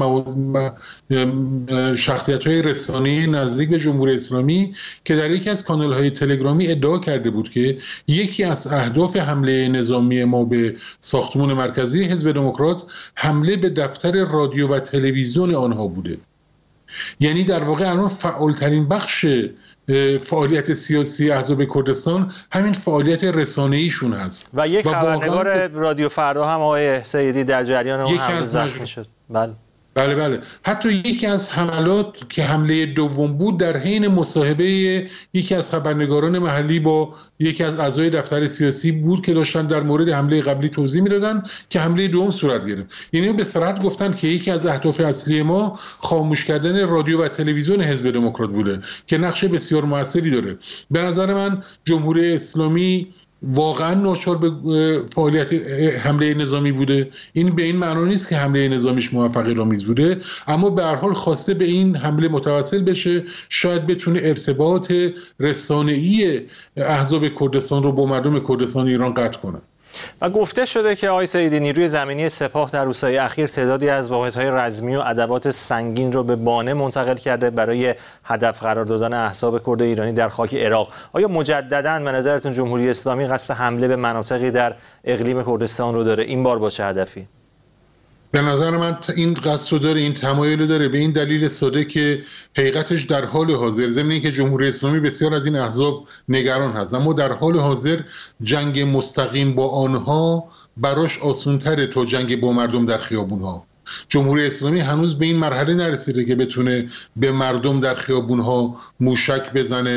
شخصیت‌های رسانه‌ای نزدیک به جمهوری اسلامی که در یکی از کانال‌های تلگرامی ادعا کرده بود که یکی از اهداف حمله نظامی ما به ساختمان مرکزی حزب دموکرات حمله به دفتر رادیو و تلویزیون آنها بوده. یعنی در واقع الان فعالترین بخش فعالیت سیاسی احزاب کردستان همین فعالیت رسانه‌ایشون هست. و یک خبرنگار رادیو فردا هم آقای سیدی در جریان اون حمله زخمی شد. بله. حتی یکی از حملات که حمله دوم بود در حین مصاحبه یکی از خبرنگاران محلی با یکی از اعضای دفتر سیاسی بود که داشتن در مورد حمله قبلی توضیح میدادن که حمله دوم صورت گرفت. یعنی به صراحت گفتن که یکی از اهداف اصلی ما خاموش کردن رادیو و تلویزیون حزب دموکرات بوده که نقش بسیار موثری داره. به نظر من جمهوری اسلامی واقعا ناچار به فعالیت حمله نظامی بوده. این به این معنی نیست که حمله نظامیش موفقیت‌آمیز بوده، اما به هر حال خواسته به این حمله متوسل بشه، شاید بتونه ارتباط رسانه‌ای احزاب کردستان رو با مردم کردستان ایران قطع کنه. و گفته شده که آقای سیدی، نیروی زمینی سپاه در روزهای اخیر تعدادی از واحدهای رزمی و ادوات سنگین را به بانه منتقل کرده برای هدف قرار دادن احزاب کرد ایرانی در خاک عراق. آیا مجدداً به نظرتون جمهوری اسلامی قصد حمله به مناطقی در اقلیم کردستان رو داره؟ این بار با چه هدفی؟ به نظر من این قصد رو داره، این تمایل داره، به این دلیل ساده که حقیقتش در حال حاضر، ضمن اینکه جمهوری اسلامی بسیار از این احزاب نگران هست، اما در حال حاضر جنگ مستقیم با آنها براش آسان‌تره تا جنگ با مردم در خیابونها. جمهوری اسلامی هنوز به این مرحله نرسیده که بتونه به مردم در خیابونها موشک بزنه،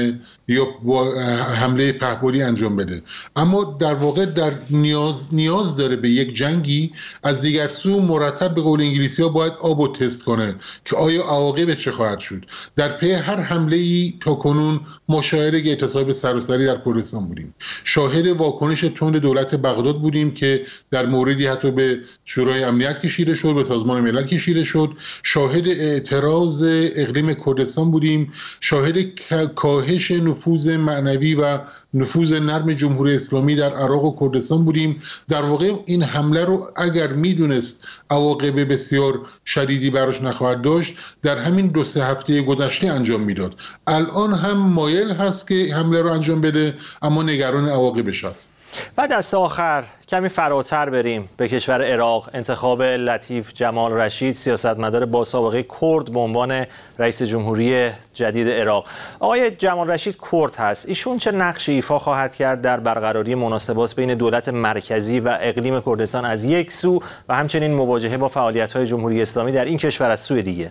یا با حمله پهپادی انجام بده، اما در واقع در نیاز داره به یک جنگی. از دیگر سو مرتب به قول انگلیسی‌ها باید آب و تست کنه که آیا عواقب چه خواهد شد. در پی هر حمله‌ای تا کنون ما شاهد اعتصاب سراسری در کردستان بودیم، شاهد واکنش تند دولت بغداد بودیم که در موردی حتی به شورای امنیت کشیده شد، به سازمان ملل کشیده شد، شاهد اعتراض اقلیم کردستان بودیم، شاهد کاهش نفوذ معنوی و نفوذ نرم جمهوری اسلامی در عراق و کردستان بودیم. در واقع این حمله رو اگر میدونست عواقب بسیار شدیدی براش نخواهد داشت، در همین 2-3 هفته گذشته انجام میداد. الان هم مایل هست که حمله رو انجام بده، اما نگران عواقبش هست. و دست آخر کمی فراتر بریم به کشور عراق. انتخاب لطیف جمال رشید، سیاستمدار با سابقه کرد، به عنوان رئیس جمهوری جدید عراق. آقای جمال رشید کرد هست، ایشون چه نقشی ایفا خواهد کرد در برقراری مناسبات بین دولت مرکزی و اقلیم کردستان از یک سو و همچنین مواجهه با فعالیت‌های جمهوری اسلامی در این کشور از سوی دیگه؟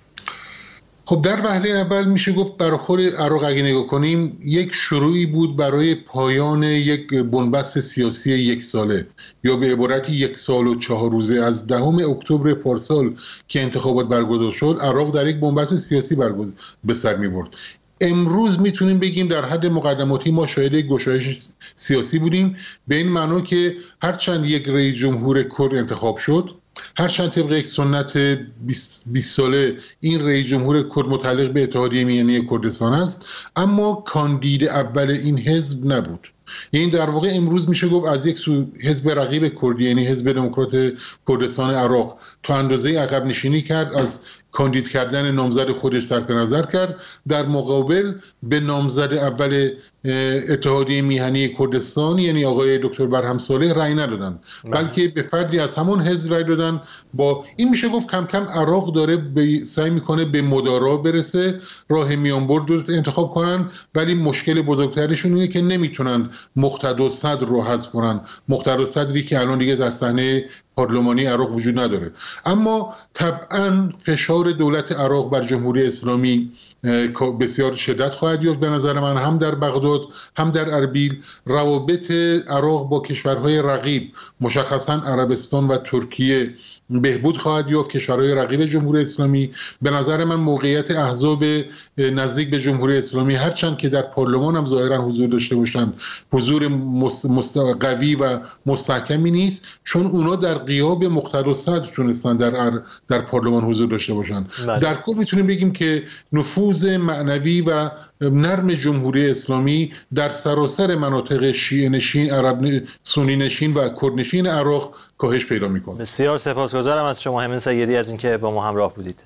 خب در وهله اول میشه گفت برای عراق اگه نگاه کنیم یک شروعی بود برای پایان یک بنبست سیاسی 1 ساله، یا به عبارتی 1 سال و 4 روزه. از 10 اکتبر پارسال که انتخابات برگزار شد، عراق در یک بنبست سیاسی به سر میبرد. امروز میتونیم بگیم در حد مقدماتی ما شاهد گشایش سیاسی بودیم، به این معنا که هرچند یک رئیس جمهور کرد انتخاب شد، هرچند طبق یک سنت 20 ساله این رئیس جمهور کرد متعلق به اتحادیه میانی کردستان است، اما کاندید اول این حزب نبود. یعنی در واقع امروز میشه گفت از یک سو حزب رقیب کردی، یعنی حزب دموکرات کردستان عراق، تا اندازه عقب نشینی کرد، از کاندید کردن نامزد خودش صرف نظر کرد، در مقابل به نامزد اول اتحادیه میهنی کردستان یعنی آقای دکتر برهم صالح رأی ندادن، بلکه به فردی از همون حزب رأی دادن. با این میشه گفت کم کم عراق داره سعی میکنه به مدارا برسه، راه میانبرد رو انتخاب کنن، ولی مشکل بزرگترشون اینه که نمیتونن مقتدا صدر رو حذف کنن، مقتدا صدری که الان دیگه در صحنه پارلمانی عراق وجود نداره. اما طبعا فشار دولت عراق بر جمهوری اسلامی بسیار شدت خواهد یافت به نظر من، هم در بغداد هم در اربیل. روابط عراق با کشورهای رقیب مشخصا عربستان و ترکیه بهبود خواهد یافت، کشورهای رقیب جمهوری اسلامی. به نظر من موقعیت احزاب نزدیک به جمهوری اسلامی هرچند که در پارلمان هم ظاهرا حضور داشته باشند، حضور قوی و مستحکمی نیست، چون اونا در غیاب مقتدا صدر تونستن در پارلمان حضور داشته باشند. در کل میتونیم بگیم که نفوذ معنوی و نرم جمهوری اسلامی در سراسر مناطق شیعه نشین، عرب سنی نشین و کرد نشین عراق کاهش پیدا میکنه. بسیار سپاسگزارم از شما همین سیدی از اینکه با ما همراه بودید.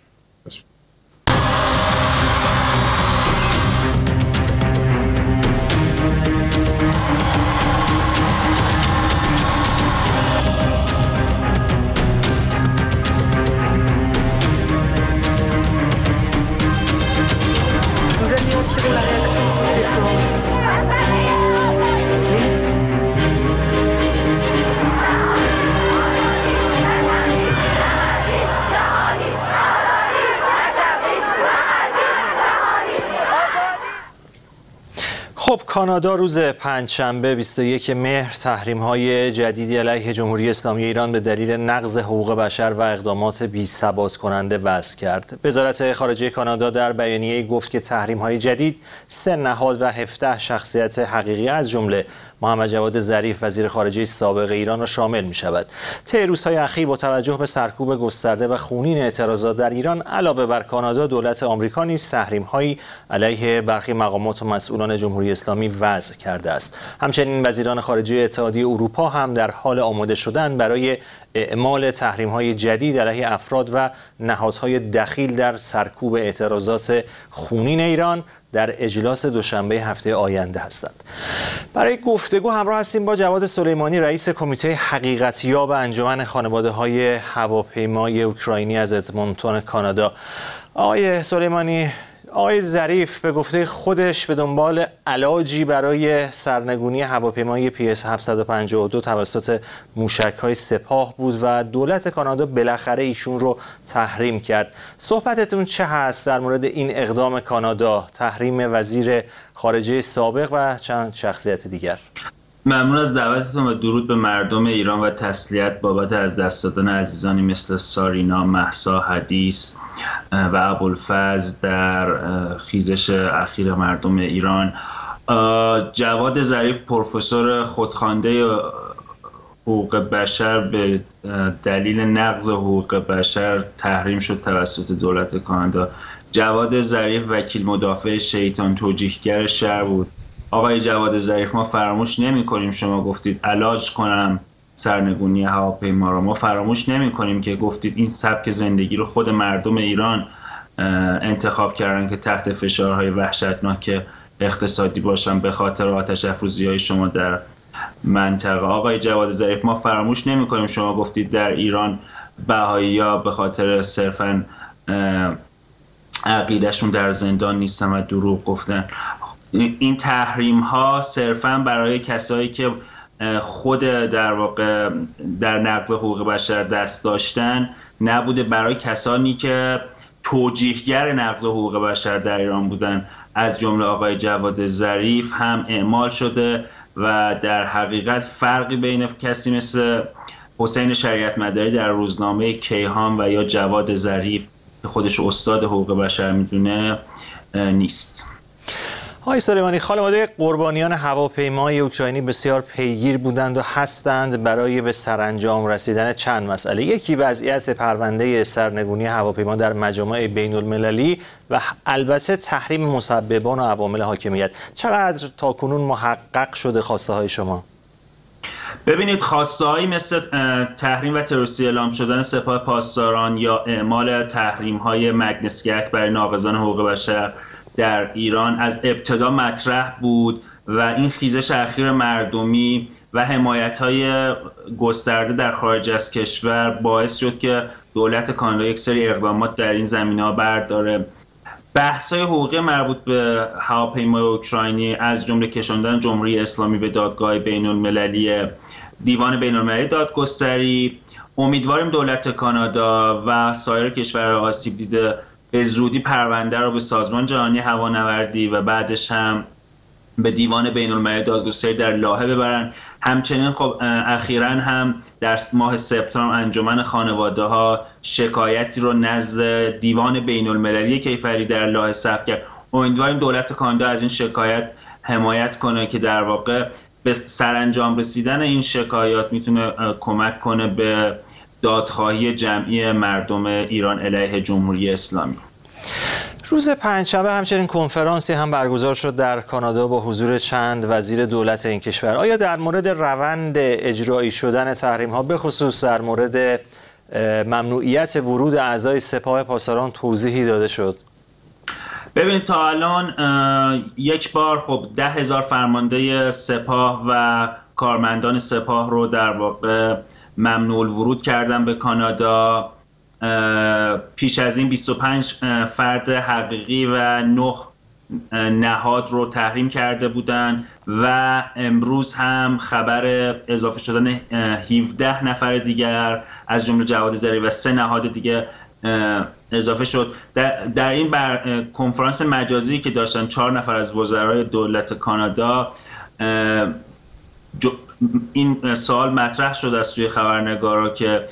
خب کانادا روز پنجشنبه 21 مهر تحریم‌های جدیدی علیه جمهوری اسلامی ایران به دلیل نقض حقوق بشر و اقدامات بی‌ثبات کننده وضع کرد. وزارت خارجه کانادا در بیانیه‌ای گفت که تحریم‌های جدید 3 نهاد و 17 شخصیت حقیقی از جمله محمد جواد ظریف وزیر خارجه سابق ایران را شامل می‌شود. طی روزهای اخیر با توجه به سرکوب گسترده و خونین اعتراضات در ایران، علاوه بر کانادا، دولت آمریکا نیز تحریم‌هایی علیه برخی مقامات و مسئولان جمهوری اسلامی وضع کرده است. همچنین وزیران خارجه اتحادیه اروپا هم در حال آماده شدن برای اعمال تحریم‌های جدید علیه افراد و نهادهای دخیل در سرکوب اعتراضات خونین ایران در اجلاس دوشنبه هفته آینده هستند. برای گفتگو همراه هستیم با جواد سلیمانی، رئیس کمیته حقیقتیاب انجمن خانواده‌های هواپیمای اوکراینی از ادمونتون کانادا. آقای سلیمانی، آقای ظریف به گفته خودش به دنبال علاجی برای سرنگونی هواپیمای PS 752 توسط موشک‌های سپاه بود و دولت کانادا بالاخره ایشون رو تحریم کرد. صحبتتون چه هست در مورد این اقدام کانادا، تحریم وزیر خارجه سابق و چند شخصیت دیگر؟ ممنون از دعوتتون و درود به مردم ایران و تسلیت بابت از دست دادن عزیزانی مثل سارینا، مهسا، حدیث و ابوالفضل در خیزش اخیر مردم ایران. جواد ظریف پروفسور خودخوانده حقوق بشر به دلیل نقض حقوق بشر تحریم شد توسط دولت کانادا. جواد ظریف وکیل مدافع شیطان توجیهگر شهر بود. آقای جواد ظریف، ما فراموش نمی کنیم شما گفتید علاج کنم سرنگونی هواپیما را. ما فراموش نمی کنیم که گفتید این سبک زندگی رو خود مردم ایران انتخاب کردن که تحت فشارهای وحشتناک اقتصادی باشن به خاطر آتش افروزی‌های شما در منطقه. آقای جواد ظریف، ما فراموش نمی کنیم شما گفتید در ایران بهائی‌ها به خاطر صرفاً عقیدهشون در زندان نیستن و دروغ گفتن. این تحریم ها صرفاً برای کسایی که خود در واقع در نقض حقوق بشر دست داشتن نبوده، برای کسانی که توجیهگر نقض حقوق بشر در ایران بودن از جمله آقای جواد ظریف هم اعمال شده و در حقیقت فرقی بین کسی مثل حسین شریعت مداری در روزنامه کیهان و یا جواد ظریف که خودش استاد حقوق بشر میدونه نیست. آقای سلیمانی، خانواده قربانیان هواپیمای اوکراینی بسیار پیگیر بودند و هستند برای به سرانجام رسیدن چند مسئله. یکی وضعیت پرونده سرنگونی هواپیما در مجامع بین المللی و البته تحریم مسببان و عوامل حاکمیت. چقدر تاکنون محقق شده خواسته های شما؟ ببینید، خواسته‌هایی مثل تحریم و تروریستی اعلام شدن سپاه پاسداران یا اعمال تحریم‌های مگنیتسکی اکت برای ناقضان حقوق بشر در ایران از ابتدا مطرح بود و این خیزش اخیر مردمی و حمایت‌های گسترده در خارج از کشور باعث شد که دولت کانادا یک سری اقدامات در این زمینه‌ها برداره. بحث‌های حقوقی مربوط به هواپیمای اوکراینی از جمله کشاندن جمهوری اسلامی به دادگاه بین‌المللی دیوان بین‌المللی دادگستری، امیدواریم دولت کانادا و سایر کشورهای آسیب دیده به زودی پرونده رو به سازمان جهانی هوانوردی و بعدش هم به دیوان بین‌المللی دادگستری در لاهه ببرن. همچنین خب اخیراً هم در ماه سپتامبر انجمن خانواده‌ها شکایتی رو نزد دیوان بین‌المللی کیفری در لاهه ثبت کرد. امیدواریم دولت کانادا از این شکایت حمایت کنه که در واقع به سرانجام رسیدن این شکایات میتونه کمک کنه به دادخواهی جمعی مردم ایران علیه جمهوری اسلامی. روز پنجشنبه همچنین کنفرانسی هم برگزار شد در کانادا با حضور چند وزیر دولت این کشور. آیا در مورد روند اجرایی شدن تحریم‌ها به خصوص در مورد ممنوعیت ورود اعضای سپاه پاسداران توضیحی داده شد؟ ببینید، تا الان یک بار خب 10,000 فرمانده سپاه و کارمندان سپاه رو در واقع ممنوع ورود کردن به کانادا. پیش از این 25 فرد حقیقی و 9 نهاد رو تحریم کرده بودن و امروز هم خبر اضافه شدن 17 نفر دیگر از جمله جواد ظریف و 3 نهاد دیگه اضافه شد. در این کنفرانس مجازی که داشتن 4 نفر از وزرای دولت کانادا این سوال مطرح شد از سوی خبرنگارا که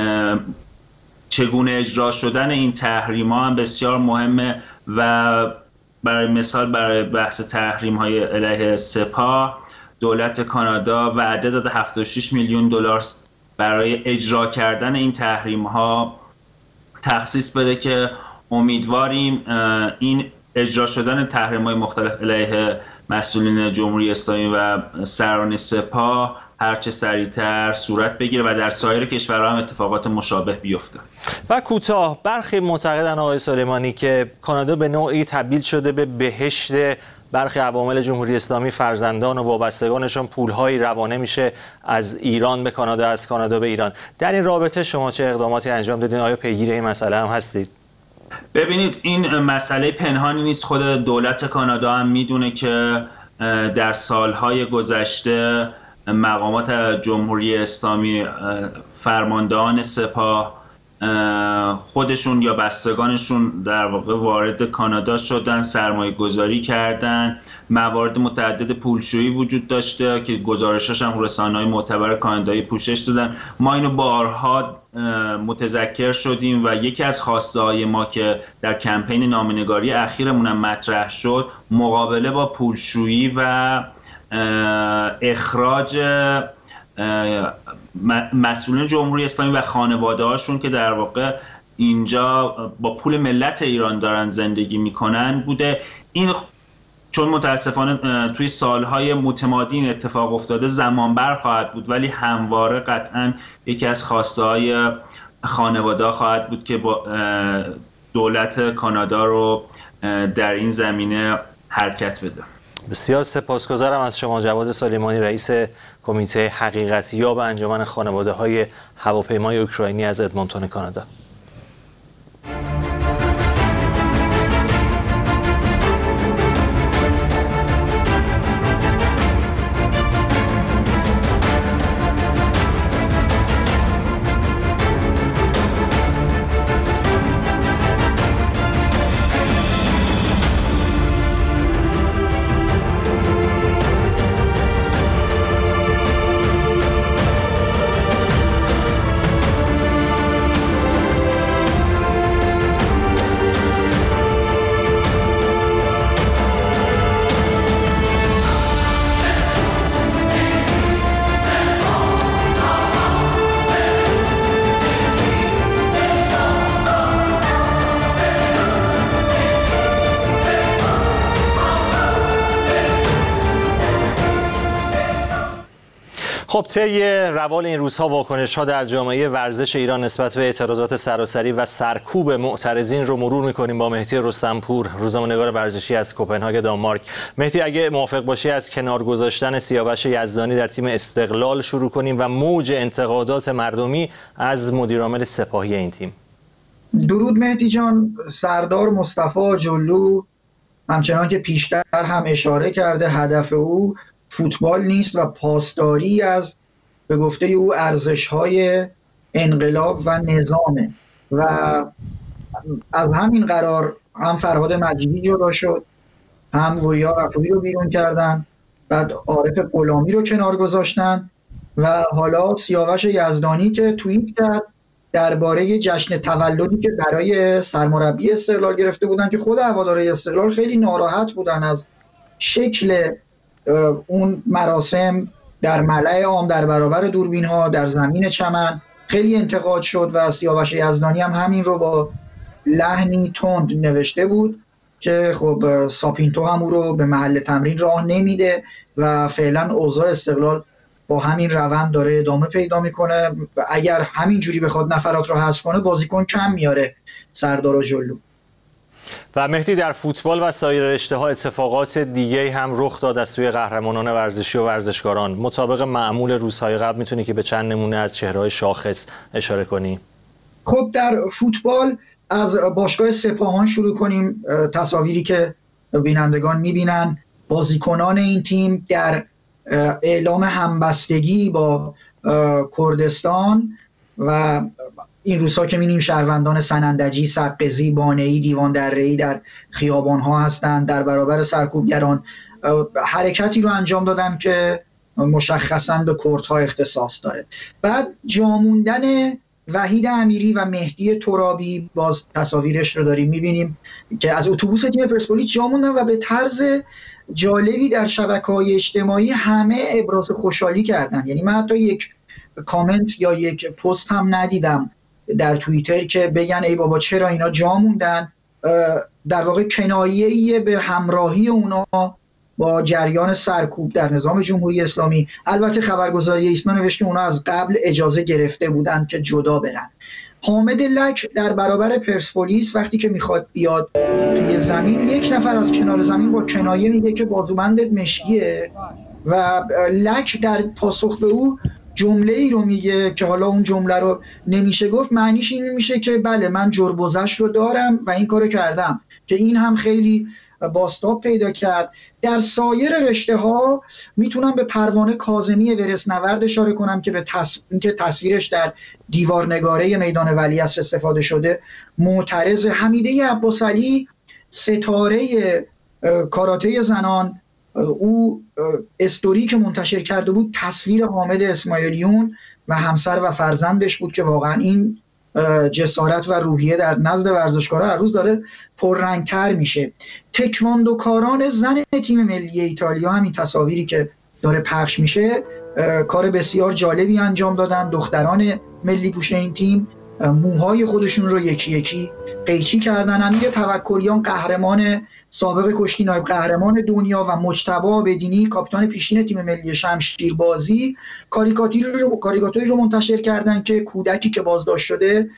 چگونه اجرا شدن این تحریم‌ها هم بسیار مهمه و برای مثال برای بحث تحریم‌های علیه سپاه دولت کانادا وعده داده 76 میلیون دلار برای اجرا کردن این تحریم‌ها تخصیص بده که امیدواریم این اجرا شدن تحریم‌های مختلف علیه مسئولین جمهوری اسلامی و سران سپاه هرچه سریعتر صورت بگیره و در سایر کشورها هم اتفاقات مشابه بیفته. و کوتاه، برخی معتقدن آقای سلیمانی که کانادا به نوعی تبدیل شده به بهشت برخی عوامل جمهوری اسلامی، فرزندان و وابستگانشون پولهایی روانه میشه از ایران به کانادا، از کانادا به ایران. در این رابطه شما چه اقداماتی انجام دادین؟ آیا پیگیر این مسئله هم هستید؟ ببینید این مسئله پنهانی نیست. خود دولت کانادا هم میدونه که در سالهای گذشته مقامات جمهوری اسلامی، فرماندهان سپاه خودشون یا بستگانشون در واقع وارد کانادا شدن، سرمایه گذاری کردن، موارد متعدد پولشویی وجود داشته که گزارشاش هم رسانه‌های معتبر کانادایی پوشش دادن. ما اینو بارها متذکر شدیم و یکی از خواسته‌های ما که در کمپین نامه‌نگاری اخیرمون هم مطرح شد مقابله با پولشویی و اخراج مسئولین جمهوری اسلامی و خانواده هاشون که در واقع اینجا با پول ملت ایران دارن زندگی میکنن بوده. این چون متاسفانه توی سالهای متمادی این اتفاق افتاده زمان بر خواهد بود، ولی همواره قطعا یکی از خواسته های خانواده خواهد بود که با دولت کانادا رو در این زمینه حرکت بده. بسیار سپاسگزارم از شما جواد سلیمانی، رئیس کمیته حقیقتیاب انجمن خانواده‌های هواپیمای اوکراینی از ادمونتون کانادا. خب طی روال این روزها واکنش‌ها در جامعه ورزش ایران نسبت به اعتراضات سراسری و سرکوب معترضین رو مرور می‌کنیم با مهدی رستمپور، روزنامه‌نگار ورزشی از کوپنهاگ دانمارک. مهدی اگه موافق باشی از کنار گذاشتن سیاوش یزدانی در تیم استقلال شروع کنیم و موج انتقادات مردمی از مدیرعامل سپاهی این تیم. درود مهدی جان. سردار مصطفی جلو همچنان که پیشتر هم اشاره کرده هدف او فوتبال نیست و پاسداری از به گفته او ارزش‌های انقلاب و نظامه و از همین قرار هم فرهاد مجیدی جدا شد، هم وریا غفوری رو بیرون کردن، بعد عارف غلامی رو کنار گذاشتن و حالا سیاوش یزدانی که توییت کرد درباره جشن تولدی که برای سرمربی استقلال گرفته بودن که خود هوادارهای استقلال خیلی ناراحت بودن از شکل اون مراسم در ملأ عام در برابر دوربین‌ها در زمین چمن خیلی انتقاد شد و سیاوش یزدانی هم همین رو با لحنی تند نوشته بود که خب ساپینتو هم او رو به محل تمرین راه نمیده و فعلا اوضاع استقلال با همین روند داره ادامه پیدا میکنه و اگر همین جوری بخواد نفرات رو حذف کنه بازیکن کم میاره سردار و جلو. و مهدی در فوتبال و سایر رشته‌ها اتفاقات دیگه هم رخ داد از سوی قهرمانان ورزشی و ورزشکاران. مطابق معمول روزهای قبل میتونی که به چند نمونه از چهره‌های شاخص اشاره کنی؟ خب در فوتبال از باشگاه سپاهان شروع کنیم. تصاویری که بینندگان میبینن بازیکنان این تیم در اعلام همبستگی با کردستان و این روزها که می‌بینیم شهروندان سنندجی، سقزی، بانه‌ای، دیوان دره‌ای در خیابان‌ها هستند در برابر سرکوبگران حرکتی رو انجام دادن که مشخصاً به کردها اختصاص داره. بعد جاموندن وحید امیری و مهدی ترابی، باز تصاویرش رو داریم می‌بینیم که از اتوبوس تیم پرسپولیس جاموندن و به طرز جالبی در شبکه‌های اجتماعی همه ابراز خوشحالی کردن. یعنی من حتی یک کامنت یا یک پست هم ندیدم در توییتر که بگن ای بابا چرا اینا جا موندن. در واقع کنایه‌ای به همراهی اونا با جریان سرکوب در نظام جمهوری اسلامی. البته خبرگزاری ایسنا نوشته اونا از قبل اجازه گرفته بودن که جدا برن. حامد لک در برابر پرسپولیس وقتی که میخواد بیاد توی زمین یک نفر از کنار زمین با کنایه میگه که بازوبندت مشکیه و لک در پاسخ به او جمله ای رو میگه که حالا اون جمله رو نمیشه گفت، معنیش این میشه که بله من جربوزش رو دارم و این کارو کردم، که این هم خیلی بازتاب پیدا کرد. در سایر رشته ها میتونم به پروانه کاظمی ورثنورد اشاره کنم که به اینکه تصویرش در دیوارنگاره میدان ولیعصر استفاده شده معترض. حمیده عباسعلی ستاره کاراته زنان، او استوری که منتشر کرده بود تصویر حامد اسماعیلیون و همسر و فرزندش بود که واقعا این جسارت و روحیه در نزد ورزشکارا هر روز داره پررنگتر میشه. تکواندوکاران زن تیم ملی ایتالیا، همین تصاویری که داره پخش میشه، کار بسیار جالبی انجام دادن. دختران ملی پوش این تیم موهای خودشون رو یکی یکی قیچی کردن. امیر توکلیان قهرمان سابق کشتی نایب قهرمان دنیا و مجتبی بدینی کاپیتان پیشین تیم ملی شمشیربازی کاریکاتوری رو منتشر کردن که کودکی که بازداشت شده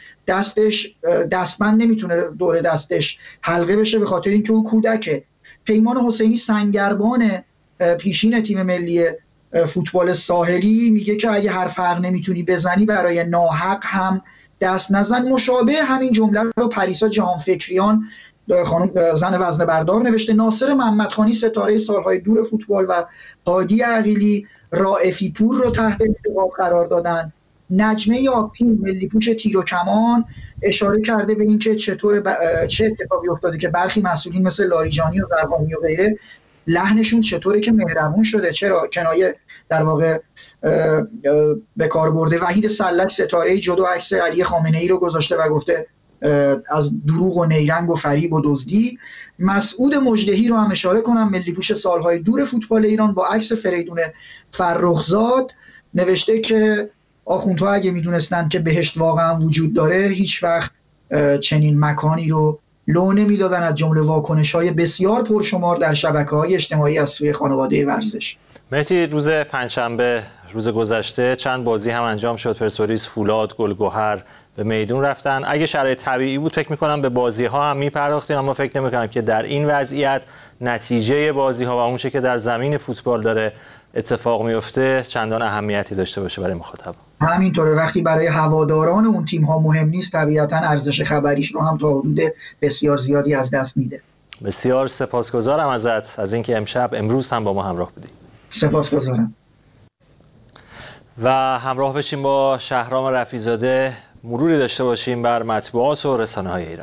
دستبند نمیتونه دور دستش حلقه بشه به خاطر اینکه اون کودکه. پیمان حسینی سنگربان پیشین تیم ملی فوتبال ساحلی میگه که اگه هر فرق نمیتونی بزنی برای ناحق هم دست نزن. مشابه همین جمله رو پریسا جهانفکریان خانم زن وزنه بردار نوشته. ناصر محمدخانی ستاره سالهای دور فوتبال و هادی عقیلی رائفی پور رو تحت انتقاد قرار دادن. نجمه آپین ملی پوش تیر و کمان اشاره کرده به اینکه چه اتفاقی افتاده که برخی مسئولین مثل لاریجانی و زرقامی و غیره لحنشون چطوره که مهربون شده، چرا کنایه در واقع به کار برده. وحید سلک ستاره جودو عکس علی خامنه‌ای رو گذاشته و گفته از دروغ و نیرنگ و فریب و دزدی. مسعود مجدهی رو هم اشاره کنم، ملی پوش سالهای دور فوتبال ایران، با عکس فریدون فرخزاد نوشته که آخوندها اگه میدونستن که بهشت واقعا وجود داره هیچ وقت چنین مکانی رو لو نمیدادن. از جمله واکنش‌های بسیار پرشمار در شبکه‌های اجتماعی از سوی خانواده ورزش. مهدی، روز پنجشنبه روز گذشته چند بازی هم انجام شد. پرسپولیس، فولاد، گلگهر به میدون رفتن. اگه شرایط طبیعی بود فکر می‌کنم به بازی‌ها هم می‌پرداختیم، اما فکر نمی‌کنم که در این وضعیت نتیجه بازی‌ها و اون چیزی که در زمین فوتبال داره اتفاق میفته چندان اهمیتی داشته باشه برای مخاطب. همینطوره، وقتی برای هواداران اون تیم‌ها مهم نیست طبیعتاً ارزش خبریش رو هم تا حدود بسیار زیادی از دست میده. بسیار سپاسگزارم ازت از اینکه امروز هم با ما همراه بودی. سپاسگزارم. و همراه بشیم با شهرام رفیع‌زاده، مروری داشته باشیم بر مطبوعات و رسانه‌های ایران.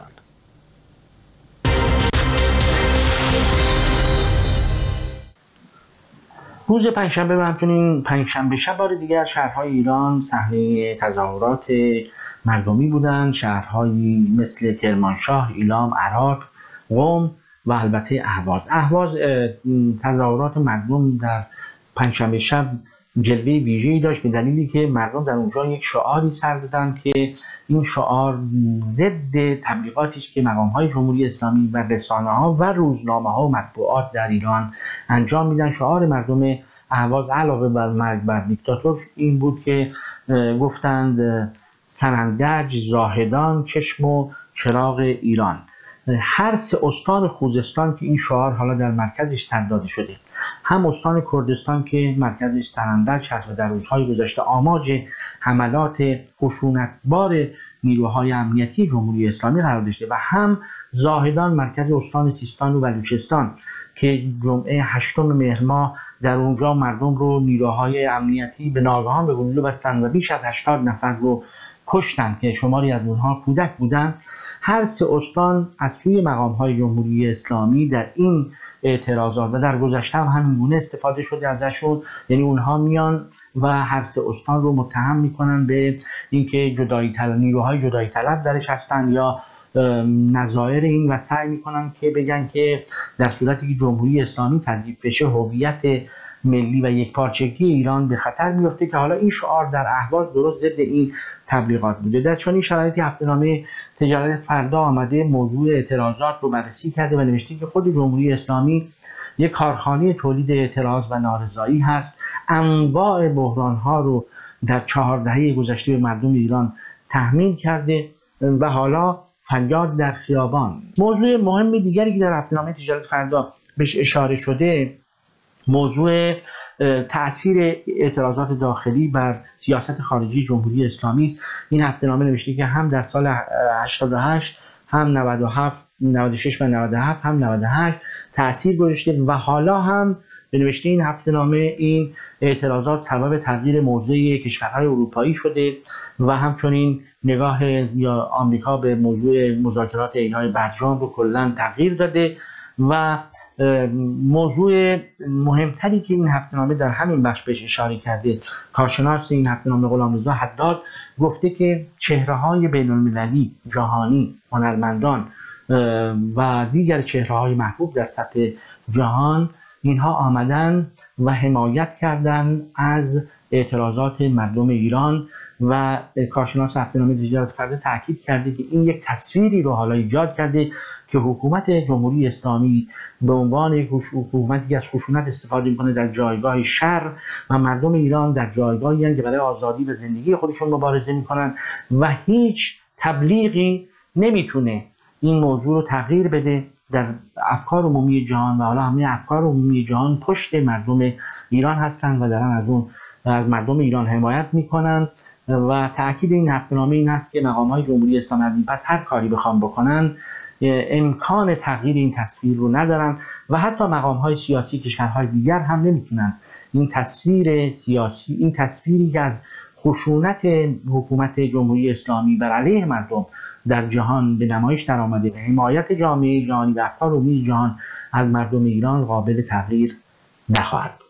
روز پنجشنبه و همچنین پنجشنبه شب بار دیگر شهرهای ایران صحنه تظاهرات مردمی بودند. شهرهایی مثل کرمانشاه، ایلام، عراق، قم و البته اهواز. تظاهرات مردم در پنجشنبه شب جلوه ویژه‌ای داشت به دلیلی که مردم در اونجا یک شعاری سر دادند که این شعار ضد تبلیغاتی است که مقام‌های جمهوری اسلامی و رسانه‌ها و روزنامه‌ها و مطبوعات در ایران انجام میدن. شعار مردم اهواز علاوه بر مرگ بر دیکتاتور این بود که گفتند سنندج، زاهدان، چشم و چراغ ایران. هر سه استان خوزستان که این شعار حالا در مرکزش سر داده شده، هم استان کردستان که مرکزش سنندج هست و در روزهای گذشته آماج حملات خشونتبار نیروهای امنیتی جمهوری اسلامی قرار داشته، و هم زاهدان مرکز استان سیستان و بلوچستان که جمعه 8 مهر ماه در اونجا مردم رو نیروهای امنیتی به ناگهان به گلوله بستند و بیش از 80 نفر رو کشتند که شماری از اونها کودک بودند. هر سه استان از سوی مقام‌های جمهوری اسلامی در این اعتراضات و در گذشته هم همینگونه استفاده شده ازشون، یعنی اونها میان و هر سه استان رو متهم میکنن به اینکه نیروهای جدایی طلب درش هستن یا نظایر این و سعی میکنن که بگن که در صورتی که جمهوری اسلامی تضعیف بشه هویت ملی و یکپارچگی ایران به خطر میفته، که حالا این شعار در اهواز درست ضد این تبلیغات بوده. در چنین شرایطی هفته‌نامه تجارت فردا آمده موضوع اعتراضات رو بررسی کرده و نوشته که خود جمهوری اسلامی یک کارخانه تولید اعتراض و نارضایی هست، انواع بحران‌ها رو در 4 دهه گذشته به مردم ایران تحمیل کرده و حالا فریاد در خیابان. موضوع مهم دیگری که در هفته‌نامه تجارت فردا بهش اشاره شده موضوع تأثیر اعتراضات داخلی بر سیاست خارجی جمهوری اسلامی. این هفته‌نامه نوشته که هم در سال 88 هم 97 96 و 97 هم 98 تأثیر گذاشته و حالا هم به نوشته این هفته‌نامه این اعتراضات سبب تغییر موضع کشورهای اروپایی شده و همچنین نگاه یا آمریکا به موضوع مذاکرات اعلای برجام رو کلاً تغییر داده. و موضوع مهمتری که این هفته‌نامه در همین بخش بهش اشاره کرده، کارشناس این هفته‌نامه غلامرضا حداد گفته که چهره‌های بین‌المللی، جهانی، هنرمندان و دیگر چهره‌های محبوب در سطح جهان اینها آمدن و حمایت کردن از اعتراضات مردم ایران و کارشناس هفته‌نامه تجارت فردا تاکید کرده که این یک تصویری رو حالا ایجاد کرده که حکومت جمهوری اسلامی به عنوان حکومتی از خشونت استفاده می‌کنه در جایگاه شر و مردم ایران در جایگاهی هستند که برای آزادی و زندگی خودشون مبارزه می‌کنن و هیچ تبلیغی نمیتونه این موضوع رو تغییر بده در افکار عمومی جهان و حالا همه افکار عمومی جهان پشت مردم ایران هستند و دارن از مردم ایران حمایت میکنن و تأکید این هفته‌نامه این است که مقام‌های جمهوری اسلامی پس هر کاری بخوام بکنن امکان تغییر این تصویر رو ندارن و حتی مقام‌های سیاسی کشورهای دیگر هم نمیتونن این تصویر سیاسی، این تصویری که از خشونت حکومت جمهوری اسلامی بر علیه مردم در جهان به نمایش در آمده و حمایت جامعه جهانی و افکار عمومی جهان از مردم ایران قابل تغییر نخواهد بود.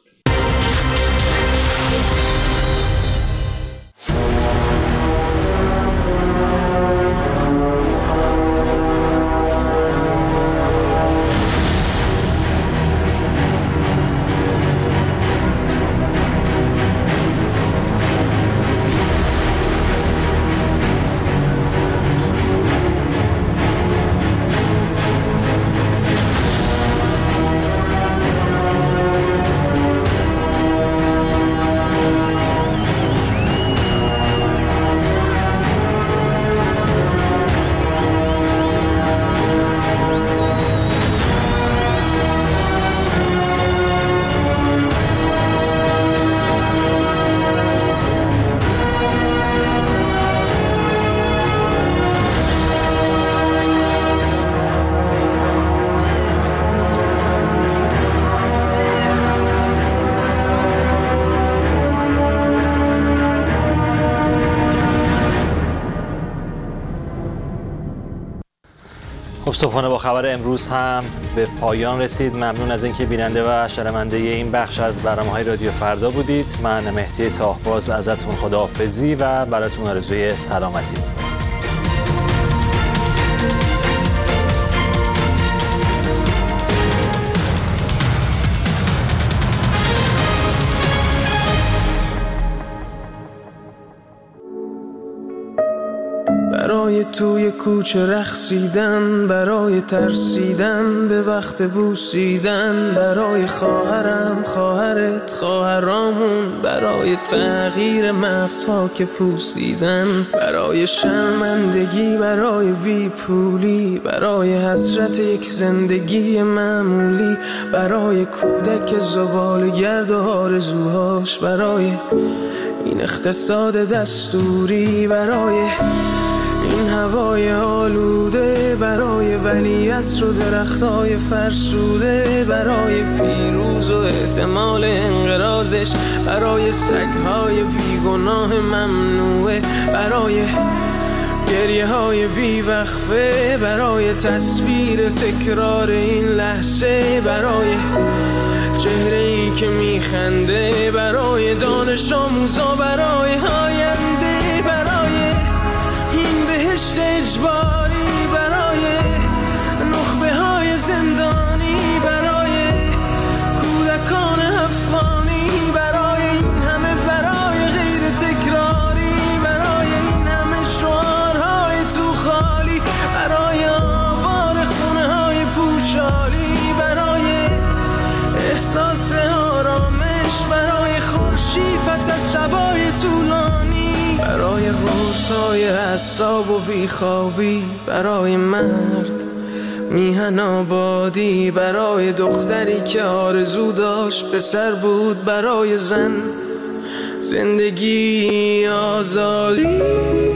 خب صبحانه با خبر امروز هم به پایان رسید. ممنون از اینکه بیننده و شنونده این بخش از برنامه‌های رادیو فردا بودید. من مهدی تاهباز ازتون خداحافظی و براتون آرزوی سلامتی می‌کنم. برای توی کوچه رقصیدن، برای ترسیدن به وقت بوسیدن، برای خواهرم، خواهرت، خواهرامون، برای تغییر مغزها که پوسیدن، برای شرمندگی، برای بیپولی، برای حسرت یک زندگی معمولی، برای کودک زباله‌گرد و آرزوهاش، برای این اقتصاد دستوری، برای این هوای آلوده، برای ولیعصر و درختای فرسوده، برای پیروز و احتمال انقراضش، برای سگهای بیگناه ممنوعه، برای گریه های بیوقفه، برای تصویر تکرار این لحظه، برای چهره ای که میخنده، برای دانش آموزا، برای آینده، برای این بهشت اجباری، برای نخبه های زندانی، برای کودکان افغانی، برای این همه برای غیر تکراری، برای این همه شعارهای تو خالی، برای آوار خونه های پوشالی، برای احساس آرامش، برای خورشید پس از شبای طولانی، برای قرصای اعصاب و بیخوابی، برای مرد، میهن آبادی برای دختری که آرزو داشت پسر بود، برای زن زندگی آزادی.